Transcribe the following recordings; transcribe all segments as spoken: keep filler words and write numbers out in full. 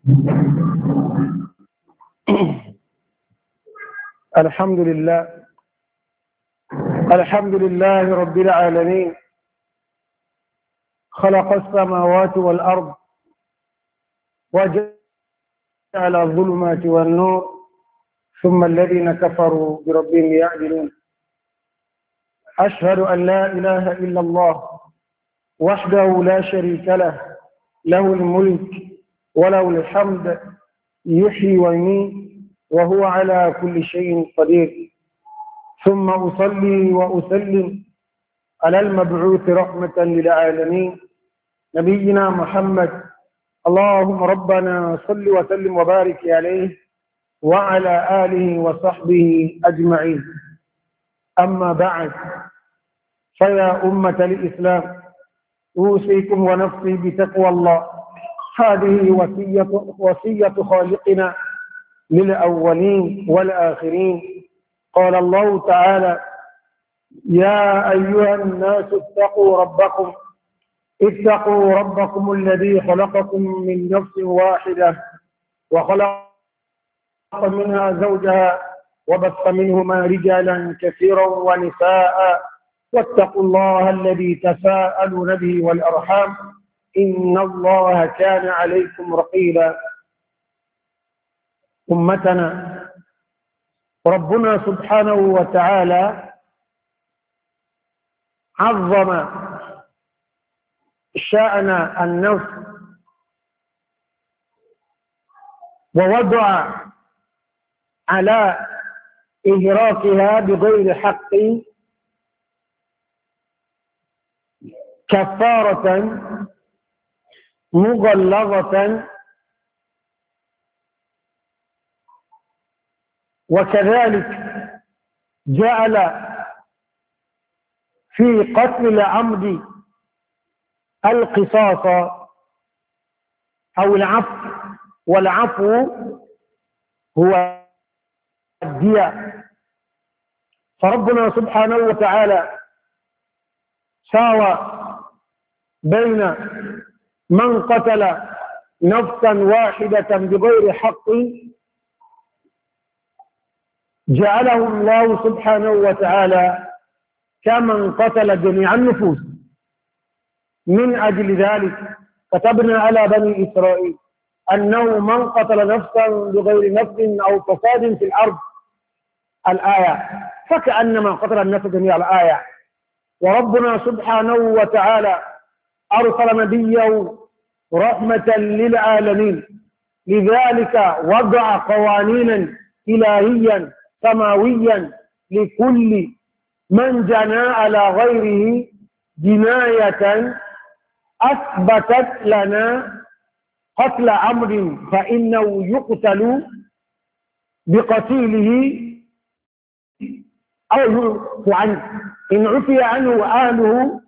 الحمد لله الحمد لله رب العالمين، خلق السماوات والأرض وجعل الظلمات والنور، ثم الذين كفروا بربهم يعدلون. أشهد أن لا إله إلا الله وحده لا شريك له، له الملك وله الحمد، يحيي ويميت وهو على كل شيء قدير. ثم أصلي وأسلم على المبعوث رحمة للعالمين نبينا محمد، اللهم ربنا صل وسلم وبارك عليه وعلى آله وصحبه أجمعين. أما بعد، فيا أمة الإسلام، أوصيكم ونفسي بتقوى الله. هذه وصية, وصية خالقنا للأولين والآخرين. قال الله تعالى: يا أيها الناس اتقوا ربكم اتقوا ربكم الذي خلقكم من نفس واحدة وخلق منها زوجها وبث منهما رجالا كثيرا ونساء، واتقوا الله الذي تساءلون به والأرحام، إن الله كان عليكم رقيبا. أمتنا، ربنا سبحانه وتعالى عظم شأن النفس ووضع على إهراقها بغير حق كفارة مغلظة، وكذلك جعل في قتل العمد القصاص أو العفو، والعفو هو الدية. فربنا سبحانه وتعالى ساوى بين من قتل نفسا واحدة بغير حق، جعله الله سبحانه وتعالى كمن قتل جميع النفوس. من أجل ذلك كتبنا على بني إسرائيل أنه من قتل نفسا بغير نفس أو فساد في الأرض، الآية، فكأنما قتل النفس جميع الآية. وربنا سبحانه وتعالى أرسل نبيه رحمة للعالمين، لذلك وضع قوانينا إلهيا سماويا لكل من جنى على غيره جناية أثبتت لنا قتل عمد فإنه يقتل بقتيله أو يعفو عنه. إن عفي عنه أهله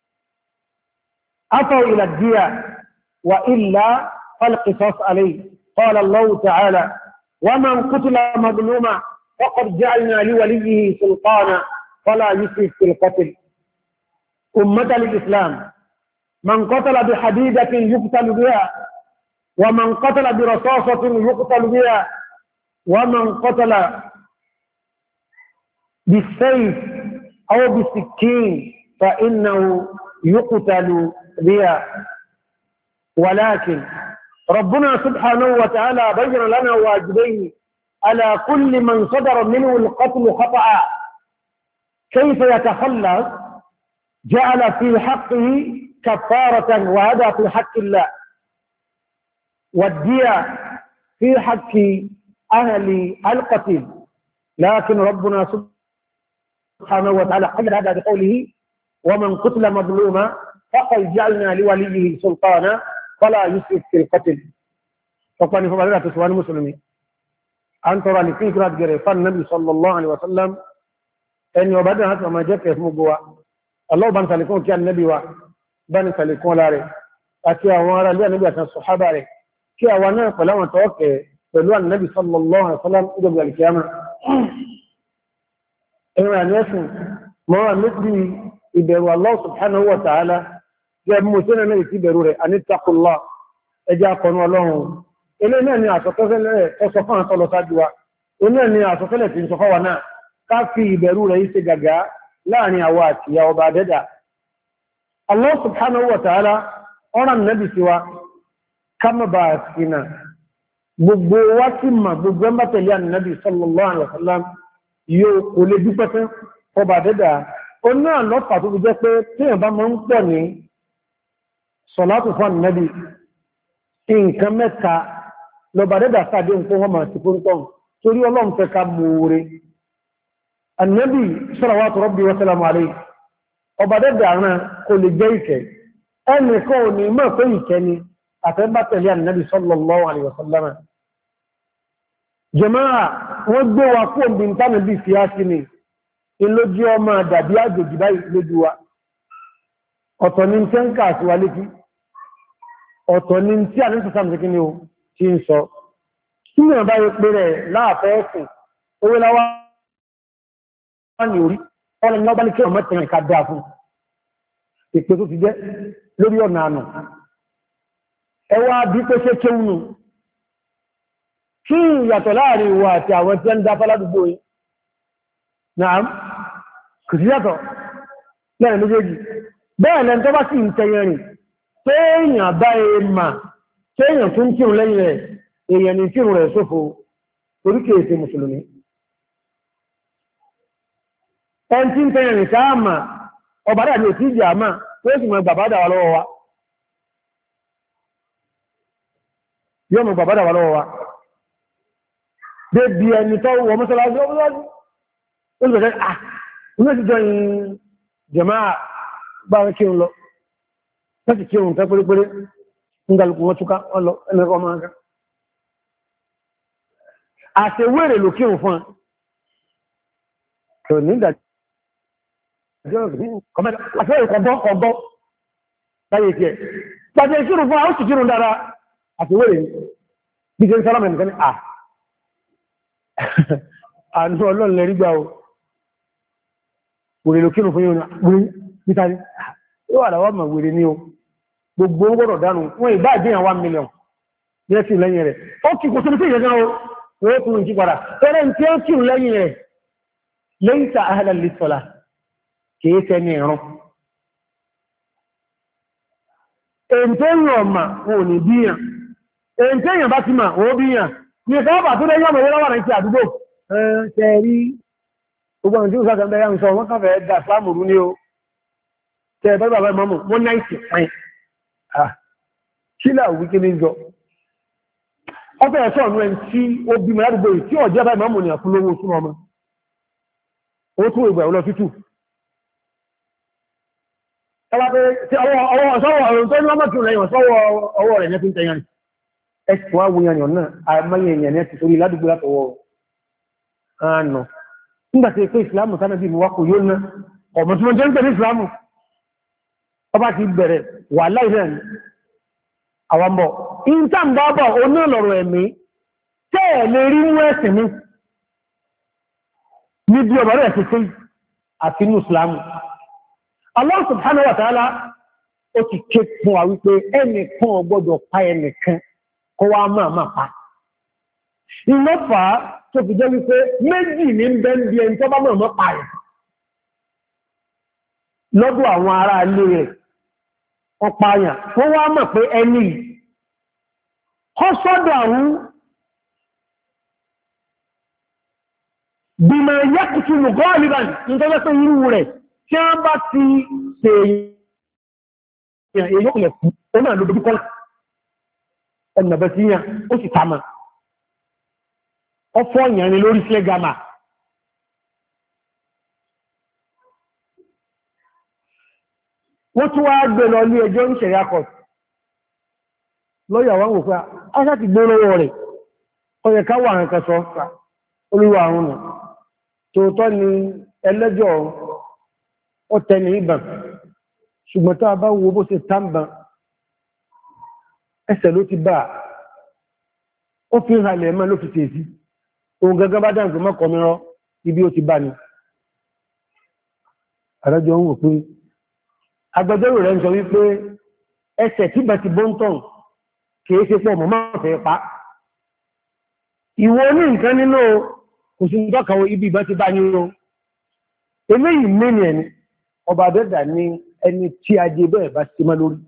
أتوا إلى الدية، وإلا فالقصاص عليه. قال الله تعالى: ومن قتل مظلوما فقد جعلنا لوليه سلطانا فلا يسرف في القتل. أمة الإسلام، من قتل بحديدة يقتل بها، ومن قتل برصاصة يقتل بها، ومن قتل بالسيف أو بالسكين فإنه يقتل بها. ولكن ربنا سبحانه وتعالى بين لنا واجبين على كل من صدر منه القتل خطأ كيف يتخلص. جعل في حقه كفارة، وهذا في حق الله، والدية في حق أهل القتل. لكن ربنا سبحانه وتعالى قال هذا بقوله: ومن قتل مظلوما فقد جعلنا لوليه سلطانا فلا يسرف في القتل. فقال فبالله تسوان المسلمين أن ترى لفكرة جريفان النبي صلى الله عليه وسلم أن يبدأ هذا ما جاء في اسمه جوا الله بان سالكون كان النبي وبان سالكون لاري أكيا وارا لي النبي عشان الصحابة عليه كيا وانا فلما توقع فلوان النبي صلى الله عليه وسلم قبل القيامة إنما الناس ما مثل يبروا الله سبحانه وتعالى جاب موسينا النبي في برورة أن اتقوا الله أجاكم الله ilé náà ni àsọtẹ́lẹ̀ ẹsọ fún àtọ́lọ sáájú wa ilé ni àsọtẹ́lẹ̀ tí ń sọ fáwà náà ká fi ìbẹ̀rù rẹ̀ yí ṣe gàgá láàrin àwa àti ìyá ọba dẹ́dà. Allah subhanahu wa ta'ala ọ̀ràn nẹ́bì sí wa ká mọ̀ bá sínà gbogbo wá sí mà gbogbo ẹmbà tẹ̀lé ànàbì sallallahu alaihi wasallam yóò kò lè dúpẹ́ fún ọba dẹ́dà. ó náà lọ́pàá tó fi jẹ́ pé téèyàn bá máa ń pọ̀ ní sọ̀látù fún ànàbì nǹkan mẹ́ta lọba dẹ́dà sáàdé nǹkan wọ́n máa ti fún tán torí ọlọ́run fẹ́ ká mòóre. Ànábì salawatu rabbi wa salamu alayhi ọba dẹ́dà rán kò lè jẹ́ ìkẹ́ ẹnìkan ò ní mọ̀ pé ìkẹ́ ni àtẹ́bá tẹ̀lé Ànábì sallallahu alayhi wa sallam. Jàmáà wọ́n gbé wa kú òbí ntánà bí fi á sí ni ìlójú ọmọ dàbí àjòjì báyìí lójú wa ọ̀tọ̀ ní tẹ́ ń kà sí wa létí ọ̀tọ̀ ní tí à ní sọ sáàmù kí ni o tí ń sọ kí ní ọba yóò pé rẹ̀ láàfẹ́ ẹ̀sìn owó láwá ní orí ọ̀nà ní ọba ní kí ọmọ tẹ̀yìn ká dáa fún ìpé tó ti jẹ́ lórí ọ̀nà àná ẹwà bí pé ṣe kéwùnù kí ìyàtọ̀ láàrin ìwà àti àwọn tí ń dá fáládùgbò yìí náà kò sí yàtọ̀ lẹ́rìn méjèèjì bẹ́ẹ̀ lẹ́n tó bá sì ń tẹ̀yìn rìn téèyàn bá e mà téèyàn tún kírun lẹ́yìn rẹ̀ èèyàn ní kírun rẹ̀ sófo torí kìí ṣe mùsùlùmí. ẹn tí ń tẹ̀yìn rìn sáà mà ọba dàbí òtí ìjà àmà tó sì mọ bàbá dà wà lọ́wọ́ wa yóò mọ bàbá dà wà lọ́wọ́ wa débi ẹni tó wọ mọ́sálásí ọmọdé ó lè bẹ̀rẹ̀ à inú ti jọ yìí jàmáà bá ń kírun lọ láti kí ohun tẹ́ pérépéré ń galùkù wọn túká ọlọ ẹnìkan ọmọ aka àṣewèrè ló kírun fún ẹ̀ ní ìdájọ́ àṣewèrè kọ̀bọ́ láyé tí ẹ̀ pàtẹ ìṣírun fún àwọn òṣìṣírun dára àṣewèrè bí jẹ́ sálámà nìkan ní à àánú ọlọ́run lẹ́rí gbà ó wèrè ló kírun fún yóò níta ní yóò wà láwọ́ mọ̀ wèrè ní o gbogbo gbọ́dọ̀ dánú wọ́n ìbá àdíyàn one million ní ẹ́kì lẹ́yìn rẹ̀ ó kì kò sórí sí ìyẹn o wọ́n kúrò jí padà tẹ́rẹ tí ó kì lẹ́yìn rẹ̀ lẹ́yìn ta ahàlà lè sọ́lá kìí tẹ́ ní ẹ̀rọ èntẹ́yìn ọmọ wọn ò ní bíyàn èntẹ́yìn bá ti mà ó bíyàn ní ìfẹ́ọ̀bà tó lẹ́yìn ọmọ ìwọ́n wà ní ti àdúgbò tẹ́rí gbogbo ọ̀nà tí ó sáà bẹ̀rẹ̀ ń sọ wọ́n káfẹ́ dà fáàmù ní o tẹ́ bẹ́ẹ̀ bàbá ìmọ̀mù wọ́n náà ìsìn fáìn kílà wíkí ní jọ ọfẹ́ ẹ̀ṣọ́ ọ̀nà ẹni tí ó bí mọ̀ ládùgbò tí ọjọ́ bá ìmọ̀mù ní àfúnlówó súnmọ́ ọmọ ó tún ìgbà ọlọ́ títù ọwọ́ rẹ̀ ní fi ń tẹ̀yàn ẹ̀sùn awuyan ọ̀nà àmáyé èèyàn ní ẹ̀sùn torí ládùgbò látọwọ́ àànà nígbàtí pé ìsìlámù sánàbí mi wá kò yóò ná ọmọ tí wọ́n jẹ́ ń tẹ̀lé ìsìlámù ọba ti bẹ̀rẹ̀ wà láì náà ni àwọn bọ̀ ìntàǹbọ̀bọ̀ onílọ̀rọ̀ ẹ̀mí tẹ́ẹ̀ lè rí mú ẹ̀sìn ní níbi ọba rẹ̀ ti sí àti ní ìsìlámù. Allah subhanahu wa ta'ala ó ti ké fún wa wípé ẹnìkan ò gbọ́dọ̀ pa ẹnìkan kó wá máa máa pa ìlọ́fà tó fi jẹ́ wípé méjì ní bẹ́ndì ẹni tó bá mọ̀ mọ́ pa rẹ̀ lọ́dọ̀ àwọn ará ilé rẹ̀ ọ̀pá àyàn wọ́n wá mọ̀ pé ẹni kọ́ sọ́dọ̀ àwọn bímọ yẹ́kùtù lùgọ́ àlìbàn nítorí pé irú rẹ̀ tí wọ́n bá ti ṣe èèyàn èèyàn lẹ̀ fún ó náà ló dojú kọ́lá ọ̀nà bẹ̀ sí yàn ó sì tàmà ọfọ́ ìyàrin lórí sílẹ̀ gama wọ́n tún wá gbé lọ ní ẹjọ́ ń ṣẹ̀yà kọ̀ lọ́yà wọ́n wò pé ọ́sá ti gbé lọ́wọ́ rẹ̀ ọyẹ ká wà nǹkan sọ olúwa àrùn nù tòótọ́ ni ẹlẹ́jọ́ ọ̀tẹ̀ni ìbàn ṣùgbọ́n tá a bá wo bó ṣe tàbà ẹsẹ̀ ló ti bá ó fi ń halẹ̀ mọ́ ló fi tèèsí ohun gẹ́gẹ́ bá dáǹkì mọ́kọ̀ mìíràn ibi ó ti bá ní àrájọ ń wò pé agbẹjọ́rò rẹ̀ ń sọ wípé ẹsẹ̀ tí bá ti bóńtọ̀n kìí ṣe pọ̀ mọ́ máa fẹ́ pa ìwọ ní nǹkan nínú kò sí ìjọ́kàwó ibi ìbọn ti bá ní o eléyìí mẹ́ni ẹni ọba dẹ́dà ní ẹni tí a jẹ bẹ́ẹ̀ bá ti má lórí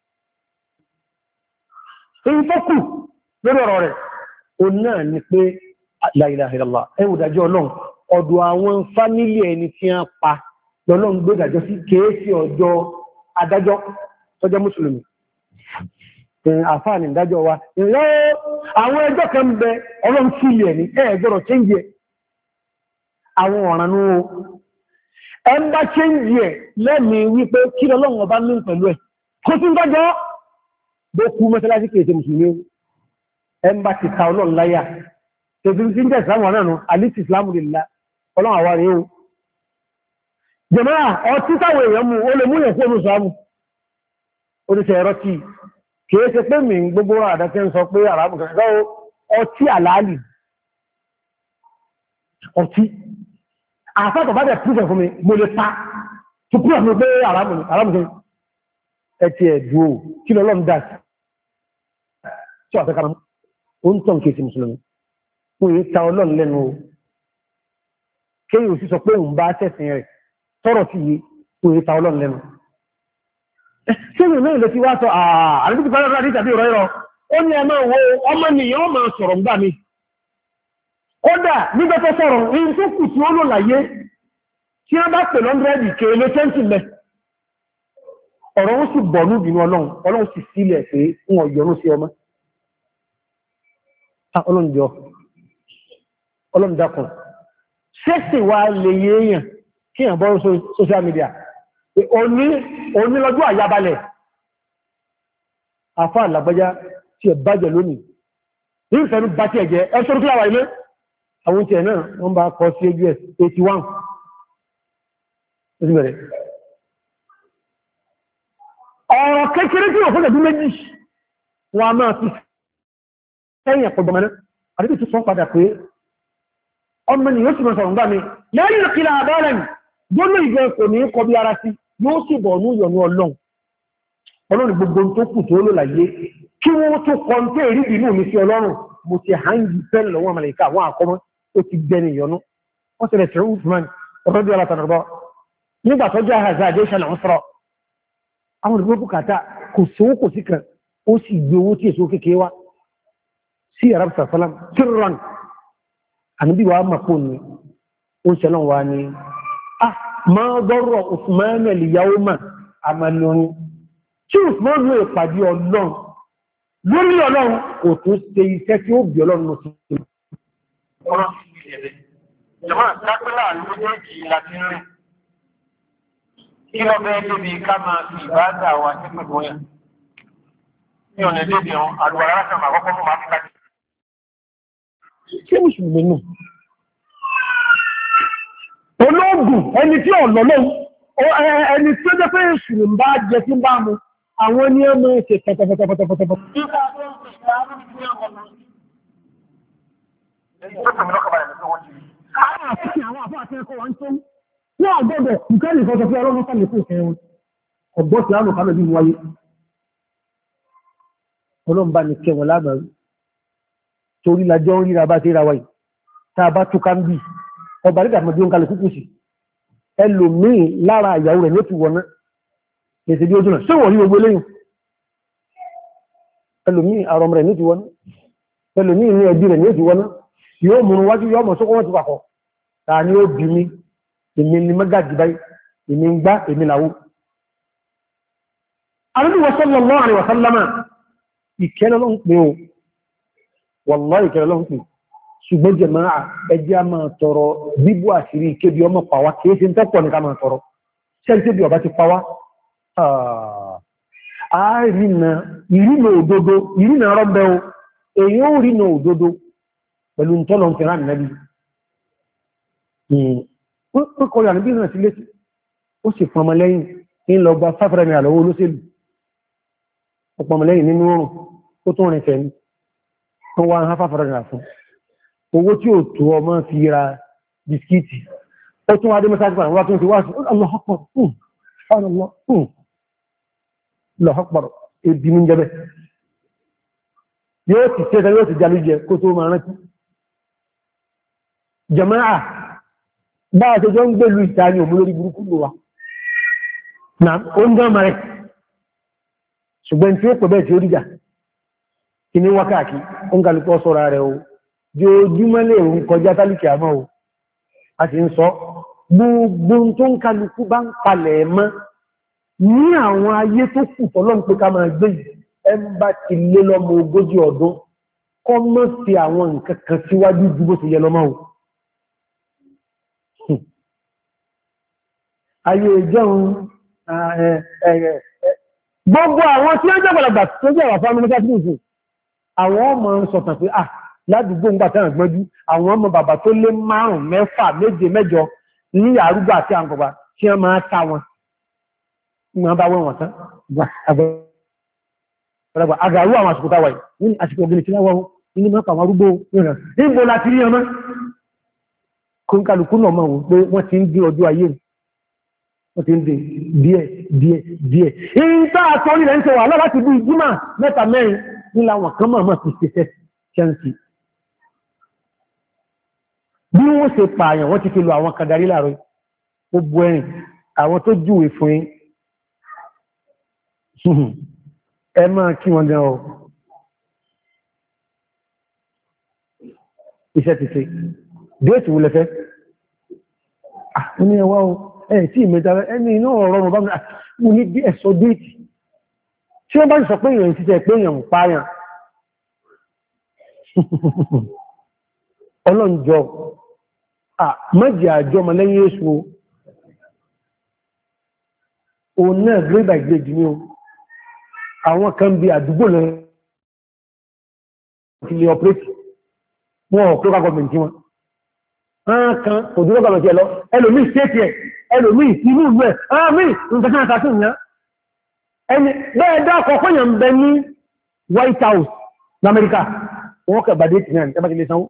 èyí tó kù lórí ọ̀rọ̀ rẹ̀ o náà ni pé la ilaha illallah ẹwù dájọ́ ọlọ́run ọ̀dọ̀ àwọn fámílì ẹni tí a pa lọ́lọ́run gbé dájọ́ sí kéèsì ọjọ́ adájọ́ tó jẹ́ mùsùlùmí àfáà ní ìdájọ́ wa ìrọ́ àwọn ẹjọ́ kan bẹ ọlọ́run sílẹ̀ ẹni ẹgbọ́rọ̀ change ẹ̀ àwọn ọ̀ràn ní o ẹ ń bá change ẹ̀ lẹ́mí wípé kí lọ́lọ́run ọba ní pẹ̀lú ẹ̀ kó tún dájọ́ bó kú mọ́sálásí kéèsì mùsùlùmí ẹ ń bá ti ta ọlọ́run láyà tẹ̀sí tí ń jẹ́ ìsìlámù wọn náà alìsì ìsìlámù lè la ọlọ́run àwa rèé o jẹ̀mọ́ra ọtí táwọn èèyàn mú ó lè mú yẹn fóònù sọ́mù oníṣẹ́ ẹ̀rọ tí kìí ṣe pé mi gbogbo àdáṣẹ́ ń sọ pé àràbù kẹ̀kẹ́ ọtí àlàálì ọtí àfẹ́kọ̀ bá jẹ́ púpẹ̀ fún mi mo lè pa tó púpẹ̀ fún mi pé àràbù kẹ̀kẹ́ ẹ ti ẹ̀dùn o kí lọ́lọ́run dà tí wà fẹ́kàrà ó ń tọ́ kìí sí mùsùlùmí fún èyí ta ọlọ́run lẹ́nu o kéyìn òsì sọ pé òun bá tẹ̀sìn rẹ̀ tọ́rọ̀ sí yìí fún èyí ta ọlọ́run lẹ́nu kéyìn náà lè fi wá sọ ààrùn tí pàdé àti tàbí ìrọ̀ ó ní ẹmọ wo ọmọ nìyàn máa sọ̀rọ̀ ń gbà mí kódà nígbà tó sọ̀rọ̀ ní tó kù tí ó lò láyé tí wọ́n bá pè lọ́ndrẹ́dì kéèlé twenty mẹ́ ọ̀rọ̀ ó sì bọ̀ ní ìbínú ọlọ́run ọlọ́run sì sílẹ̀ pé fún ọ̀yọ́nú sí ọmọ ọlọ́njọ́ ọlọ́ndakùn ṣẹ́sì wá lè yé èèyàn kí èèyàn bọ́rọ̀ social media òní lọ́jọ́ àyábalẹ̀ àfáà làgbájá tí ẹ bájẹ̀ lónìí ní ìfẹ́nu bá tí ẹ̀jẹ́ ẹ sọ́rọ̀ kíláwà ilé àwọn tí ẹ̀ náà wọ́n bá kọ́ sí us eighty-one ọ̀rọ̀ kékeré tí ò fún ẹ̀dún méjì wọn a máa fi ẹ̀yìn ẹ̀pọ̀gbọ̀mọ́ná àdébì tó sọ padà pé ọmọ ni yóò sì mọ́ sọ̀rọ̀ ń bá mi lẹ́yìn ìkìlà àbẹ́rẹ̀ gbónú ìgbẹ́ kò ní kọ bí ara sí yóò sì bọ̀ ní ìyọ̀nú ọlọ́run ọlọ́run gbogbo tó kù tó lò láyé kí wọ́n tó kọ́ńté rí inú mi sí ọlọ́run mo ti hangi pẹ́lú lọ́wọ́ àmàlẹ́ká àwọn àkọ́mọ́ ó ti gbẹ́ ní ìyọ̀nú wọ́n ti rẹ̀ tẹ̀rẹ̀ Usman ọ̀rọ̀dọ̀ alátànàbọ̀ nígbà tó jẹ́ àhàzà àdéṣà làwọn sọ̀rọ̀ àwọn olùgbò bùkátà kò sówó kò sí kan ó sì gbé owó tí èso kékeré wá sí arab sàfàlám tíran àníbí wa mọ̀pọ̀ ní ó ń ṣẹlọ́n wa ní ah ma dọ́rọ̀ Usman al-yawma àmàlórin tí Usman ló ìpàdé ọlọ́run lórí ọlọ́run kò tún ṣe iṣẹ́ tí ó bí ọlọ́run lọ sí ọ̀rọ̀ ìjọba dápẹ́lá lójẹ́jì láti rìn kí lọ bẹ́ẹ̀ débi ká máa fi ìbáàdà wa ní pẹ̀lú ọ̀yà ní ọ̀nà débi ọ̀hún àdúrà rákàmà àkọ́kọ́ fún máa fi kájí. Ṣé mùsùlùmí nù? Olóògùn ẹni tí ọ̀nà lọ́wọ́ ẹni tí ó jẹ́ pé ìṣùlù ń bá jẹ tí ń bá mu àwọn ní ọmọ ìṣe pẹ̀tẹ̀pẹ̀tẹ̀pẹ̀tẹ̀pẹ̀tẹ̀. Wọ́n àgbọ́dọ̀ ìkẹ́lì fọ́sọ̀ fí ọlọ́run sálẹ̀ fún ìfẹ́ wọn. Ọgbọ́ sí àánú kálọ̀ bí wáyé. Ọlọ́run bá ní kẹwọn lábàárí. Torí lájọ́ ń ríra bá tí ra wáyé. Tá bá túká ń bí. Ọba rídà mọ̀ bí ó ń kalẹ̀ kúkú sí. Ẹlòmíì lára ìyàwó rẹ̀ ní ó ti wọ̀ná. Èsì bí ojú náà. Ṣé wọ̀n rí gbogbo eléyìn? Ẹlòmíì àrọ̀m rẹ̀ ní ó ti wọ̀ná. Ẹlòmíì ní ẹbí rẹ̀ ní ó ti wọ̀ná. Yóò mú wájú yóò mọ̀ sókó wọn ti pàkọ̀. Ta ni ó bí mi? Èmi ni mẹ́gàjì báyìí, èmi ń gbá, èmi làwó. Ànábì sallallahu alaihi wa sallama, ìkẹ́lẹ̀ ló ń pè ó, wallahi ìkẹ́lẹ̀ ló ń pè. Ṣùgbọ́n jàmáà ẹjẹ́ a máa tọrọ bíbú àṣírí kébi ọmọ pàwá, kìí ṣe ń tọ́pọ̀ ní ká máa tọrọ. Ṣẹ́ni bí ọba ti pàwá, àárínà, ìrìnà òdodo, ìrìnà rọ́bẹ̀ o, èyí ó rìnà òdodo pẹ̀lú ń tọ́lọ̀ ń fi rán nàbí. Ó kọ́ ìrànà bí ìrìnà sí létí, ó sì fọmọ lẹ́yìn ní lọ gba fáfẹ́rẹ́ ní àlọ́wọ́ olóṣèlú. Ọpọmọ lẹ́yìn nínú oòrùn, ó tún rìn fẹ̀mí, tó wá ń há fáfẹ́rẹ́ ní àfún. Owó tí ó tó ọmọ fi ra bisikíìtì, ó tún wá dé mẹ́sáàtì pàdé wá tún ti wá sí, Allahu Akbar, Allahu Akbar, ebi ní jẹ́bẹ̀. Yóò ti ṣe yóò ti jalú jẹ kó tó máa rántí. jama'a bá a ṣe jọ ń gbèlú ìta ní òmúlórí burúkú lò wa na ó ń gán marẹ̀ ṣùgbọ́n tí ó pẹ̀ bẹ́ẹ̀ tí ó ríjà kí ní wákàkí ó ń kàlùkọ́ sọ́ra rẹ̀ o jójúmọ́ lè rún kọjá tálíkì àmọ́ o a ti ń sọ gbogbo tó ń kàlùkù bá ń palẹ̀ mọ́ ní àwọn ayé tó kù tọ́lọ́n pé ká máa gbé ẹ bá ti lé lọ́mọ ogójì ọdún kọ́ mọ́ sí àwọn nǹkan kan síwájú ju bó ti yẹ lọ́mọ o ayé ìjọun gbogbo àwọn tí ó jẹ́ gbọ́lagbà tó jẹ́ àwọn fámílì kátìlìsì àwọn ọmọ ń sọ̀tàn pé à ládùúgbò ń gbà tẹ́ràn gbọ́jú àwọn ọmọ bàbá tó lé márùn-ún mẹ́fà méje mẹ́jọ ní àrúgbà àti àǹkọ̀bà tí wọ́n máa ta wọn ìwọ̀n bá wọ́n wọ̀n tán àgbàrú àwọn àsìkò táwà yìí ní àsìkò ọgbẹ̀lẹ̀ tí láwọ́ ní mọ́pàá àwọn arúgbó ìrìn níbo láti rí ọmọ kónkálukú náà mọ̀ pé wọ́n ti ń dín ọjọ́ ayé wọ́n ti ń dín díẹ̀ díẹ̀ díẹ̀ ìta àtọ́ ilẹ̀ ń ṣe wà láti bí ìjímà mẹ́ta mẹ́rin ní láwọn kan máa fi ṣe ṣẹ́ǹsì bí wọ́n ṣe pààyàn wọ́n ti fi lo àwọn kàdarí láàrọ̀ gbogbo ẹ̀rìn àwọn tó júwe fún yín ẹ máa kí wọn gan ọ iṣẹ́ ti ṣe déètì wúlẹ̀ fẹ́ àwọn ní ẹwà o ẹ̀ tí ìmẹ́ta ẹni iná ọ̀rọ̀ ọ̀rọ̀ bá mú ní bí ẹ̀sọ́ déètì tí wọ́n bá ń sọ pé èèyàn ṣiṣẹ́ pé èèyàn ń pààyàn ọlọ́njọ́ mẹ́jì àjọ ọmọlẹ́yìn èṣù o náà grade by grade ní o àwọn kan bí àdúgbò lọ ilé ọpẹ́tì wọ́n ọ̀pẹ́ gọ́ọ̀mẹ̀ntì wọn wọ́n kan òdúró gọ́ọ̀mẹ̀ntì ẹ̀ lọ ẹlòmí stéètì ẹ̀ ẹlòmí inú ìlú ẹ̀ àmì nǹkan kan àtàtù ìyá ẹni bẹ́ẹ̀ dákọ̀ fọ́yàn ń bẹ ní White House l'Amẹ́ríkà wọ́n kẹ̀ bàdé tì náà ní ẹbàtí lè sanwó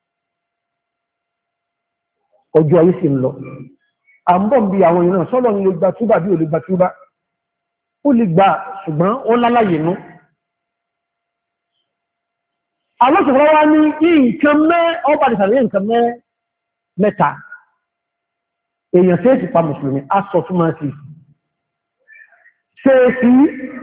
ọjọ́ ayé sì ń lọ àmbọ̀n bí àwọn ìran sọ́lọ́ ní lè gba túbà bí ò lè gba túbà ó lè gba ṣùgbọ́n ó lálàyé nú alọ́sọ̀rọ̀ wá ní nǹkan mẹ́ ọba ìsàlẹ̀ nǹkan mẹ́ mẹ́ta èèyàn tí ó ti pa mùsùlùmí a sọ fún máa sí ṣe sí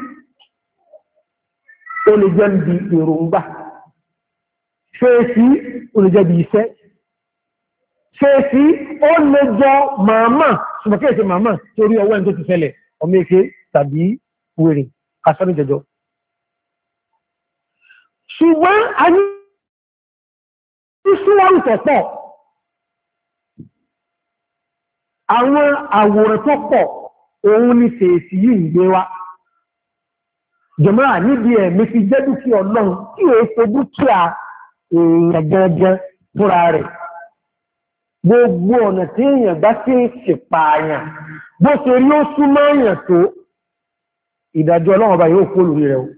ó lè jẹ́ bí èròǹgbà ṣe sí ó lè jẹ́ bí iṣẹ́ ṣe sí ó lè jọ màmá ṣùgbọ́n kí èsì màmá torí ọwọ́ ẹni tó ti ṣẹlẹ̀ ọmọ èké tàbí wèrè asọ́nì jẹjọ ṣùgbọ́n a ní ṣúwọ́rù tọ̀pọ̀ àwọn àwòrán tó pọ̀ òun ni fèsì yìí ń gbé wá jẹ̀mọ́ra níbi ẹ̀mí fi jẹ́ dúkìá ọlọ́run tí ó ṣe dúkìá èèyàn gẹ́gẹ́ fúnra rẹ̀ gbogbo ọ̀nà tí èèyàn bá sí ṣèpààyàn bó ṣe rí ó súnmọ́ èèyàn tó ìdájọ́ ọlọ́run ọba yóò kó lórí rẹ̀ o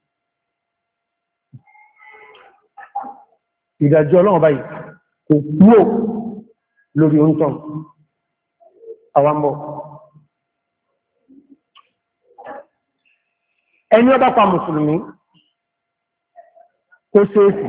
ìdájọ́ ọlọ́run ọba yìí kò kúrò lórí oúntọ́ àwambọ̀ ẹni ọba pa mùsùlùmí kó ṣeéṣì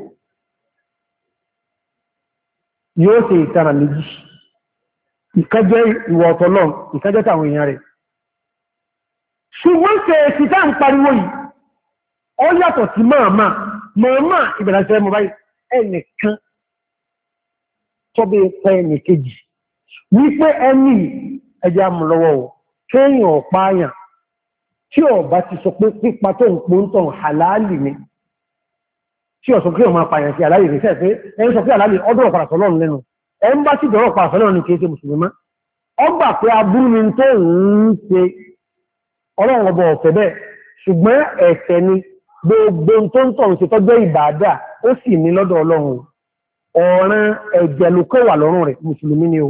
yóò ṣe ìtara méjì ìkájẹ́ ìwọ̀ ọ̀tọ̀lọ́n ìkájẹ́ tàwọn èèyàn rẹ̀ ṣùgbọ́n ṣe èsì tá ń pariwo yìí ó yàtọ̀ sí máàmá máàmá ìbẹ̀rẹ̀ mọ̀ báyìí ẹnìkan tọ́bẹ̀ pẹ́ ẹnìkejì wípé ẹni ẹja mú lọ́wọ́ kéèyàn ọ̀páyàn tí ọba ti sọ pé pípa tó ń pò ń tàn àlàálì ni tí ọ̀sọ̀ kí ọmọ apàyàn sí àlàálì rẹ̀ sẹ́ẹ̀ pé ẹni sọ pé àlàálì ọdún ọ̀pàdà sọ́lọ́run lẹ́nu ẹ ń bá sí ìdọ̀rọ̀ ọ̀pàdà sọ́lọ́run ní kìí ṣe mùsùlùmí ọgbà pé aburú ni tó ń ṣe ọlọ́run ọba ọ̀fẹ́ bẹ́ẹ̀ ṣùgbọ́n ẹ̀ṣẹ̀ ni gbogbo tó ń tọ̀ ṣe tọ́jọ́ ìbàdà ó sì ní lọ́dọ̀ ọlọ́run ọ̀ràn ẹ̀jẹ̀ ló kó wà lọ́rùn rẹ̀ mùsùlùmí ni o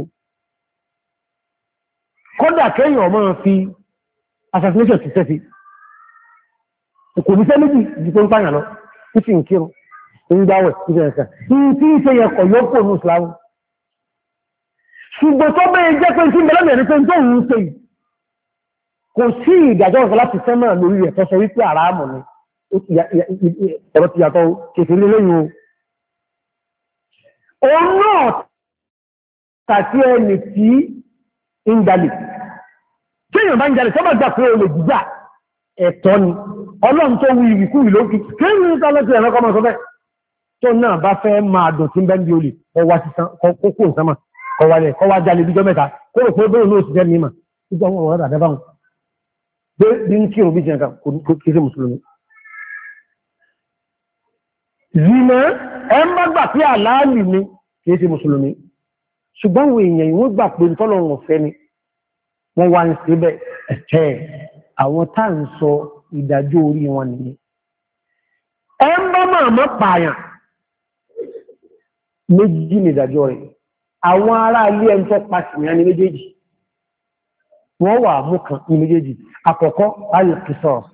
kódà kéèyàn máa fi assassination ti tẹ́sí kò ní sẹ́ méjì jí tó ń pààyàn lọ tí sì ń kírun ń gbáwẹ̀ ìfẹ́ ẹ̀sẹ̀ tí ń ṣe yẹ kọ̀ yóò pò ní ìsìláwọ̀ ṣùgbọ́n tó bẹ́ẹ̀ jẹ́ pé tí ń bẹ̀rẹ̀ mẹ́rin pé tó ń ṣe kò sí ìdájọ́ ọ̀sán láti sẹ́mà lórí rẹ̀ tọ́sọ wípé àràámù ni ọ̀rọ̀ ti yàtọ̀ kèfèrí lẹ́yìn o òun náà tàbí ẹni tí ń jalè tí èèyàn bá ń jalè tó bá gbà pé olè jíjà ẹ̀tọ́ ni ọlọ́run tó wí ìwìkú ìlókì kí ní ìtàlọ́sí ẹ̀rọ kọmọ sọ bẹ́ẹ̀ tó náà bá fẹ́ máa dùn tí ń bẹ́ ń bí olè ọwá sísan kókó ìsánmà kọwàlẹ̀ kọwà jalè bíjọ́ mẹ́ta kó rò pé bóyá ní òṣìṣẹ́ mímọ̀ ìjọ wọn ọ̀rọ̀ àdábà wọn bí ń kí òbí jẹ́ kò kí sí mùsùlùmí zina ẹ ń bá gbà pé àlàálì ni kì í sí mùsùlùmí ṣùgbọ́n àwọn èèyàn ìwọ́n gbà pé tọ́lọ́run ọ̀fẹ́ ni wọ́n wá ń síbẹ̀ ẹ̀ẹ́ àwọn tá ń sọ ìdájọ́ orí wọn nìyí ẹ ń bá máa mọ́ pààyàn méjì ní ìdájọ́ rẹ̀ àwọn ará ilé ẹni tó pàṣìyàn ní méjèèjì wọ́n wà mú kan ní méjèèjì àkọ́kọ́ al-qisas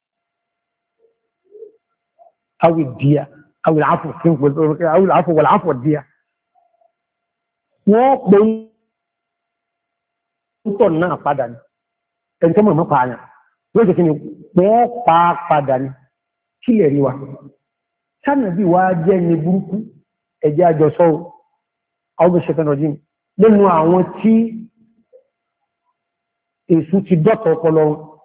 awi díà awi al-'afw awi al-'afw wal-'afw díà wọ́n pè ń tọ̀ náà padà ní ẹni tó mọ̀ mọ́ pààyàn yóò jẹ́ kí ni wọ́n pa padà ní kílẹ̀ rí wa sánàbí wá jẹ́ ní burúkú ẹjẹ́ àjọsọ́ ọdún ṣẹfẹ́nà jí nínú àwọn tí èsù ti dọ́tọ̀ ọpọlọ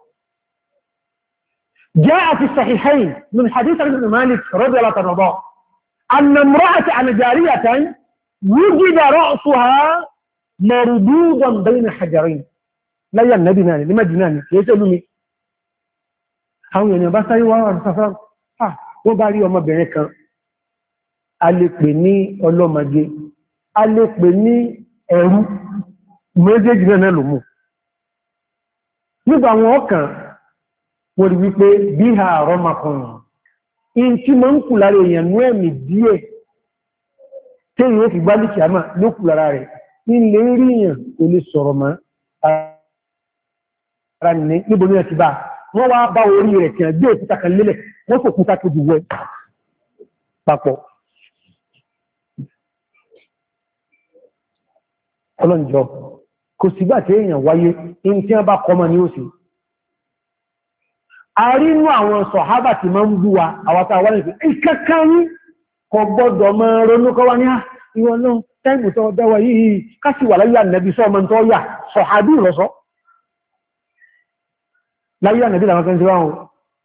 jẹ́ àti sahihayn min hadith ibn Malik radiyallahu anhu anna imra'atan jariyatan wujida ra'suha mardudan bayna hajarayn láyé ànábì náà ní Mẹ́dínà ní kìí tẹ́lú mi àwọn èèyàn bá sáré wá wà sáfá wọ́n bá rí ọmọbìnrin kan a lè pè ní ọlọ́mọge a lè pè ní ẹrú méjèèjì náà lò mú nígbà wọn ọkàn wọ́n rí wípé bí ha àrọ́mọkùnrin in tí mọ́ ń kù lára èèyàn ní ẹ̀mì díẹ̀ tí èèyàn fi gbá líkì àmà ló kù lára rẹ̀ ilé rí èèyàn kò lè sọ̀rọ̀ mọ́ ara nìní níbo ní ẹ̀tì bá wọ́n wá bá orí rẹ̀ tí a gbé òkúta kan lélẹ̀ wọ́n kò kúta tó jù wẹ́ papọ̀ ọlọ́njọ́ kò sígbà tí èèyàn wáyé in tí wọ́n bá kọmọ ní òsì a rí inú àwọn sọ̀hábà tí máa ń bú wa àwátá wá nìfẹ́ ìkẹ́kẹ́ ní kò gbọ́dọ̀ mọ́ ronú kọ́ wá ní ìwọ̀n náà táìmù tó dáwà yìí kásì wà láyé ànẹ́bí sọ́ọ̀mọ́ tó yà sọ̀hábì rọ̀sọ́ láyé ànàbí làwọn kan ti wáhùn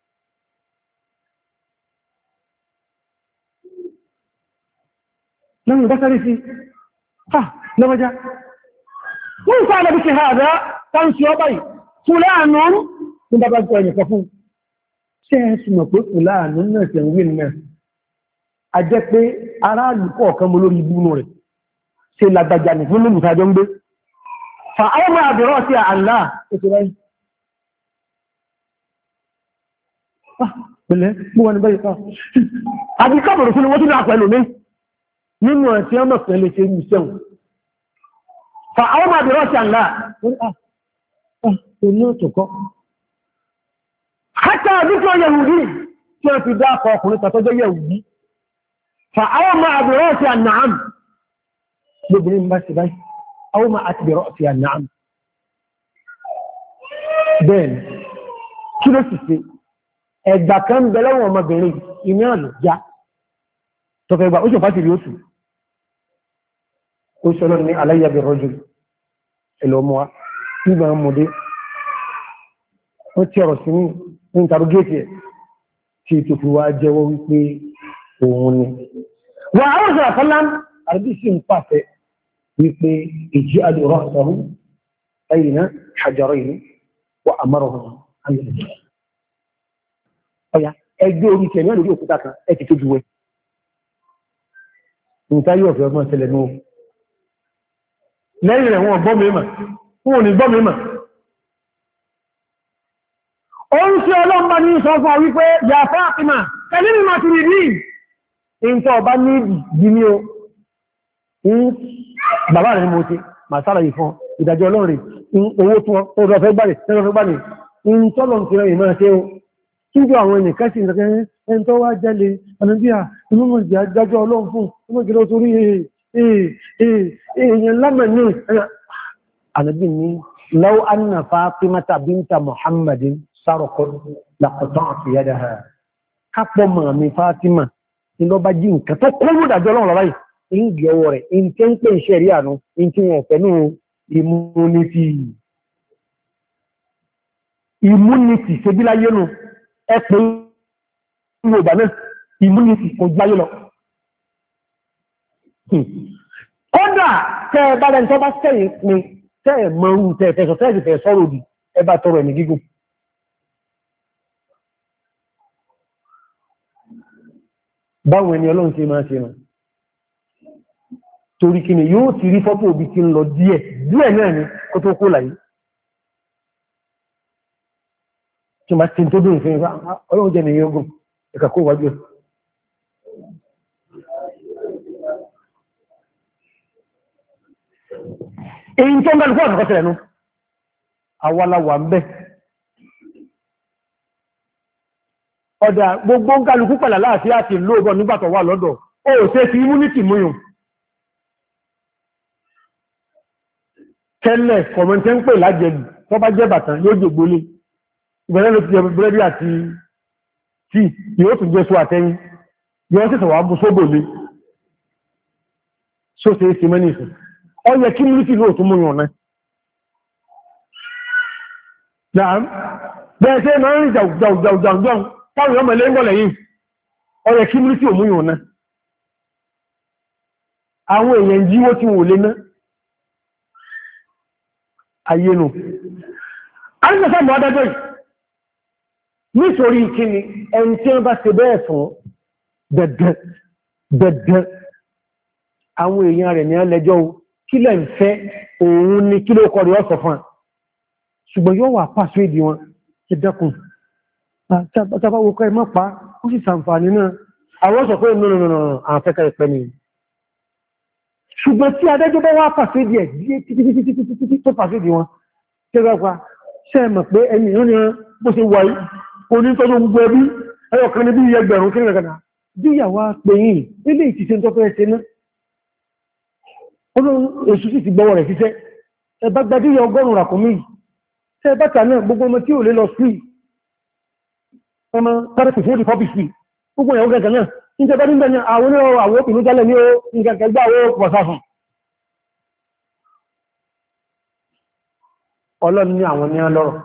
lẹ́yìn ìbásáré sí ha lọ́wọ́já wọ́n fà lọ́bí ṣe àdá tánṣí ọba yìí fúláànù ní bàbá jẹ́ ẹ̀yẹ̀kọ́ fún ṣe é súnmọ̀ pé fúláànù náà tẹ̀ ń wí náà a jẹ́ pé aráàlú kọ̀ọ̀kan mọ́ lórí ibú rẹ̀ ṣe lágbàjá ní fún lónìí tàjọ ń gbé fa àwọn àbẹ̀rọ̀ sí àlá ètò rẹ̀ pẹ̀lẹ́ mú wọn ni báyìí ká àti kábọ̀rọ̀ fún wọ́n tí náà pẹ̀lú ní nínú àti ọmọ pẹ̀lẹ̀ ṣe rú sẹ́wọ̀n fa àwọn máa bèèrè ọ̀ṣà ńlá wọ́n ni ah ah ní ọ̀tọ̀kọ́ hátà àdúgbò yẹ̀wùdí tí wọ́n fi dá akọ ọkùnrin tàtọ́jọ́ yẹ̀wùdí fa àwọn máa bèèrè ọ̀ṣà nàám lóbìnrin bá ṣe báyìí àwọn máa àti bèèrè ọ̀ṣà nàám bẹ́ẹ̀ kí ló sì ṣe ẹgbà kan bẹ̀lẹ́wọ̀n ọmọbìnrin ìní àlò já tọ́fẹ́ gbà ó ṣe fásitì oṣù ó ṣọ́lọ́ ní aláyàbẹ̀ rọ́jù ẹlọ́mọ́wá nígbà mọ̀dé ó tí ọ̀rọ̀ sí ní ìntàrógéètì ẹ̀ tí ètò fi wá jẹ́wọ́ wípé òun ni wà áwọn ṣe àfọ́lá àrẹ́bí sí ń pàfẹ́ wípé ìjí alìrọ̀ ọ̀hún ẹ̀yìn náà ṣàjọrọ̀ yìí wà àmọ́rọ̀ ayẹyẹ ọ̀yá ẹgbẹ́ orí tẹ̀mí lórí òkúta kan ẹ ti tó juwẹ́ nǹkan yóò fẹ́ ọmọ ìṣẹ̀lẹ̀ náà lẹ́yìn rẹ̀ wọ́n gbọ́ mímọ̀ wọ́n ní gbọ́ mímọ̀ ó ń ṣe ọlọ́mbà ní sọ fún wípé yà Fátímà kẹ́lí ní máa ti rí rí ìntọ́ ọba ní ìdí ní o bàbá rẹ̀ ní mo ti máa sára yìí fún ìdájọ́ ọlọ́rin owó tún ọdọ̀ fẹ́ gbàrẹ̀ tẹ́lọ fẹ́ gbàrẹ̀ ìntọ́lọ̀ ti rẹ̀ ìmọ̀ ṣe o kíjọ àwọn ènìyàn sí ìrẹ̀kẹ́ ẹni tó wá jẹ́lẹ̀ ọ̀nàbíà inúmọ̀ ìjẹ́ adájọ́ ọlọ́run fún ọmọ ìjẹ́ lọ́torí èèyàn lámẹ̀ ní ànàbí ní law anna Fatimata binta Muhammadin sarqat laqata'tu yadaha kápọ̀ mọ̀ mi Fatima ní lọ bá jí nǹkan tó kọ́ mú dájọ́ ọlọ́run lọ́wọ́ ń gbé ọwọ́ rẹ̀ in tí ń pè ń ṣẹ̀rí àánú in tí wọ́n fẹ́nu immunity immunity ṣe bí láyé nù ẹ̀pẹ́ Yorùbá náà immunity kò gbáyé lọ kódà tẹ́ ẹ bá dẹni tó bá sẹ́yìn pin tẹ́ ẹ mọ ohun tẹ́ ẹ fẹ́ sọ tẹ́ ẹ fẹ́ sọ̀rọ̀ òdì ẹ bá tọrọ ẹ̀mí gígùn báwọn ẹni Ọlọ́run ti máa ṣe nù torí kí ni yóò ti rí fọ́tò òbí tí ń lọ díẹ̀ díẹ̀ náà ni kó tó kó láyé tí ma ti tó dùn fún ìfẹ́ Ọlọ́run jẹ́ nìyàn ogun ẹ̀kà kó wájú ẹ̀ èyí tó ń gbá lùkọ́ àkọ́kọ́ sílẹ̀ nú àwọláwà ń bẹ́ ọ̀dà gbogbo ń kálukú pẹ̀lá láti àti lóòbọ̀ nígbàtọ̀ wà lọ́dọ̀ ó ṣe fi immunity múyùn tẹ́lẹ̀ kọ̀mọ̀tẹ́ ń pè lájẹ̀lù tó bá jẹ́ bàtàn yóò jò gbólé ìbẹ̀rẹ̀ ló ti jẹ búrẹ́dì àti tí yóò tún jẹ́ sọ àtẹ́yìn yóò sì sọ̀wọ́ bú sóbò lé só ṣe é ṣe mẹ́ni ìsìn ọ yẹ kí mílítì ló tún múyàn náà náà bẹ́ẹ̀ tẹ́ máa ń rí jàùjàùjàùjàù táwọn yọmọ ilé ń bọ̀ lẹ́yìn ọ yẹ kí mílítì ò múyàn náà àwọn èèyàn jíwó tí wò lé náà ayé nù alìsọ́sọ́ mọ́ adájọ́ yìí nítorí ìkíni ẹni tí wọ́n bá ṣe bẹ́ẹ̀ fún dẹ̀dẹ̀ dẹ̀dẹ̀ àwọn èèyàn rẹ̀ ní ẹlẹ́jọ́ kí lẹ́ ń fẹ́ òun ni kí ló kọ́ rí ọ́sọ̀ fún ṣùgbọ́n yóò wà pàṣẹ ìdí wọn ti dẹ́kun tàbáwọ́kọ́ ẹ mọ́pa ó sì sàǹfààní náà àwọn sọ pé nínú àwọn fẹ́kẹ́ ìpẹ́ ni ṣùgbọ́n tí adájọ́ bá wá pàṣẹ ìdí ẹ̀ títí tó pàṣẹ ìdí wọn tẹ́gbàpá ṣe mọ̀ pé ẹni ìrìn bó ṣe wà onítọ́jú gbogbo ẹbí ẹyọkan ní bí i ẹgbẹ̀rún kí nìkan bí ìyàwó pè yìí nílé ìtìṣẹ́ tó fẹ́ ṣe ná olóòrùn èṣù sì ti gbọ́wọ́ rẹ̀ ṣiṣẹ́ ẹbá gbadíyà ọgọ́rùn-ún ràkúnmí ṣe bátà náà gbogbo ọmọ tí ò lè lọ sí ọmọ tàbí fún ìfọ́bì sí gbogbo ìyàwó gẹ̀gẹ̀ náà níjẹba nígbà ní àwọn onírọ̀ àwọn òpinú jálẹ̀ ní ó nǹkan gbá owó pọ̀sáfún ọlọ́run ní àwọn ní ọlọ́rọ̀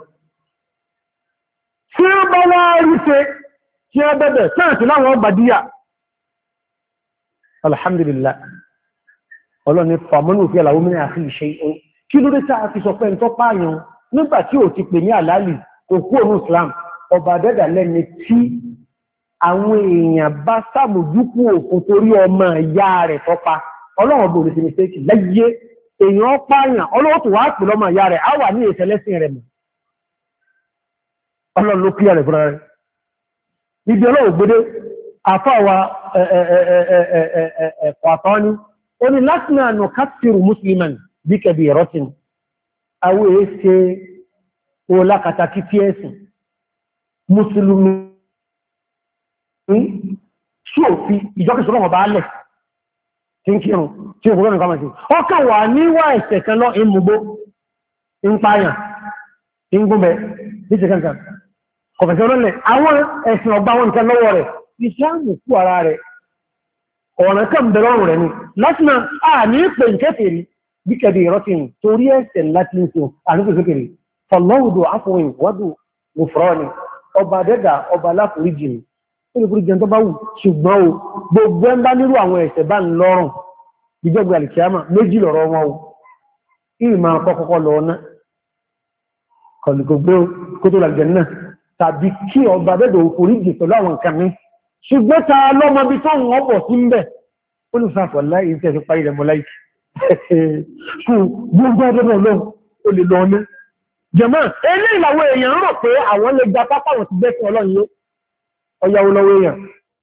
tí ó bá wá rí ṣe tí ó bẹ̀bẹ̀ sáàtì láwọn gbàdíyà alhamdulillah ọlọ́run ní fàmọ́nù fi àlàwó mìíràn àfi ìṣe kí ló dé sáà fi sọ pé ń tọ́ pààyàn nígbà tí ò ti pè ní àlálì òkú òun Islam ọba dẹ́dà lẹ́ni tí àwọn èèyàn bá sàmójúkú òkú torí ọmọ ìyá rẹ̀ tọ́pa ọlọ́run bò ní sí mistake láyé èèyàn pààyàn ọlọ́wọ́ tó wá pè lọ́mọ ìyá rẹ̀ á wà ní ìṣẹ̀lẹ́sìn rẹ̀ mọ̀ ọlọ́run ló kíyà rẹ̀ fúnra rẹ̀ ibi ọlọ́wọ́ gbódé àfáwà ẹ̀kọ́ àtọ́ ní ó ní lásìnà nù káfíìrù musliman bí kẹbí ìrọ́tìn àwọn èéṣe olákàtà kí tí ẹ̀sìn mùsùlùmí tí ò fi ìjọ́kìsọ́lọ́wọ́ bá lẹ̀ tí ń kírun tí ó gbọ́nà kọmọ̀ sí ọkà wà níwà ẹ̀sẹ̀ kan lọ ìmúgbó ń pààyàn ń gúnbẹ̀ ní ṣe kankan kọ̀fẹ̀sẹ̀ olóòlẹ̀ àwọn ẹ̀sìn ọgbà wọn nǹkan lọ́wọ́ rẹ̀ ìṣàmù kú ara rẹ̀ ọ̀nà kan bẹ̀rẹ̀ ọ̀rùn rẹ̀ ni lásìnà à ní pè ń kẹfẹ̀rí bí kẹbí ìrọ́tìn torí ẹ̀sẹ̀ láti ń sọ àníkò sókèrè fọlọ́wùdó àfọwìn wọ́dù mufrọ́ni ọba dẹ́dà ọba aláforíjì ni olùforíjì tó bá wù ṣùgbọ́n o gbogbo ẹ̀ ń bá nírú àwọn ẹ̀sẹ̀ bá ń lọ́rùn ìjọba alìkíyàmà méjì lọ́rọ̀ wọn o ìmọ̀ àkọ́kọ́kọ́ lọ ọ́nà kọlùkọgbó kótó làjẹ̀ náà tàbí kí ọba dẹ́dà òforíjì pẹ̀lú àwọn nǹkan mi ṣùgbọ́n ta lọ́mọ bí tó ń wọ́pọ̀ sí ń bẹ̀ ó ní sáfọ̀ láì ń tẹ̀sí parí rẹ̀ mọ́ láìkì gbogbo ọdọ́dọ̀ lọ ó lè lọ ọ́nà jẹ̀mọ́ ilé ìlàwọ̀ èèyàn rọ̀ pé àwọn lè gba pápá wọn ti bẹ́ fún ọlọ́run yóò ọyàwó lọ́wọ́ èèyàn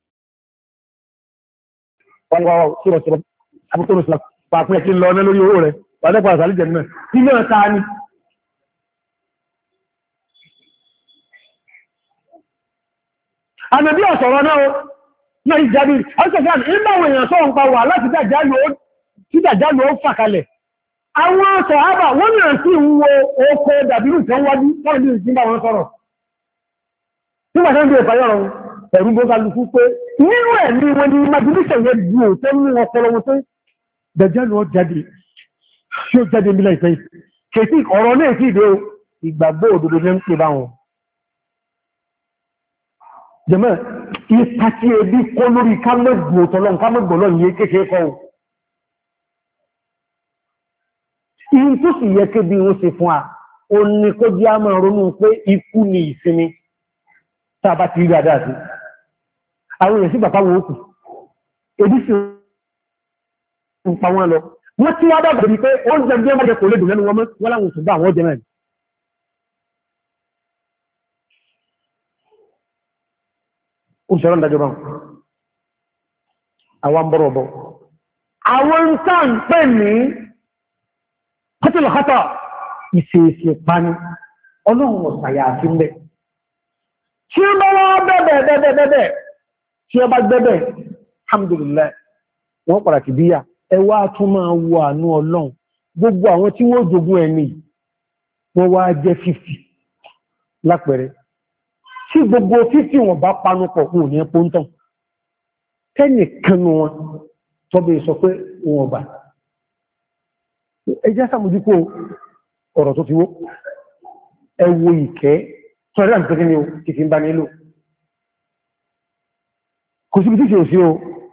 wọ́n wá sọ́rọ̀ sọ́rọ̀ àbúkọ́rọ̀ sọ́rọ̀ pàápín ẹ̀kí lọ ọ́nà lórí owó rẹ̀ wàdẹ́pàá àsàlì jẹ̀ náà ilé ọ̀ta ni àmì bí ọ̀sọ̀rọ̀ náà náà ìjábí ọ̀sọ̀fẹ́ ìbáwọ̀ èèyàn sọ́rọ̀ ń pa wà láti dàjálù ó fàkalẹ̀ àwọn sọ̀hábà wọ́n náà sí wo oko dàbírù kan wájú wọ́n ní ìsìnbà wọn sọ̀rọ̀ tí wà sáńdé ìpàyọ̀ ọ̀rọ̀ ẹ̀rú bó kálukú pé nínú ẹ̀ ní wọn ni imagination yẹn ju òótọ́ ní ọpọlọ wọn pé dẹjẹ́ lọ jáde tí ó jáde nílẹ̀ ìfẹ́ kèsì ọ̀rọ̀ náà sì dé ìgbàgbọ́ òdodo ní ń pè bá wọn jẹ́mọ́ ipa tí ebi kó lórí kámẹ́gbò tọ́lọ́n kámẹ́gbò lọ́n yé kéèkéé kọ́ ìyí tó sì yẹ kébi wọ́n ṣe fún a ó ní kó jẹ́ àmà ronú pé ikú ni ìsinmi tá a bá ti rí dáadáa sí àwọn èèyàn sí bàbá wọn òkú ebi sì ń pa wọn lọ wọ́n tí wọ́n dàgbà bí pé oúnjẹ bí wọ́n jẹ́ kò lè dùn lẹ́nu wọn mọ́ wọ́n láwọn òṣùgbà àwọn jẹ́ mẹ́rin òṣèrè ń dájọ́ bá àwọn bọ́rọ̀bọ̀ àwọn ń tàn pè ní kọ́tùlọ̀kọ́tọ̀ ìṣèṣì pani ọlọ́run ọ̀sàyà àti ń bẹ́ tí ó bá wọ́n bẹ́bẹ̀ bẹ́bẹ̀ bẹ́bẹ̀ tí ó bá gbẹ́bẹ̀ alhamdulillah wọ́n pàtàkì bíyà ẹwà tún máa wo àánú ọlọ́run gbogbo àwọn tí wọ́n jogún ẹni wọ́n wá jẹ́ fifty lápẹẹrẹ tí gbogbo fífí wọn bá panupọ̀ kún ní ẹpọ̀ ń tàn tẹ́nì kanú wọn tọ́bẹ̀ sọ pé wọn ọba ẹjẹ́ sàmójúkó ọ̀rọ̀ tó ti wó ẹwọ ìkẹ́ tọ́rẹ́ àti tẹ́kẹ́ ni ó kìkì ń bá nílò kò síbi tí kìí sí o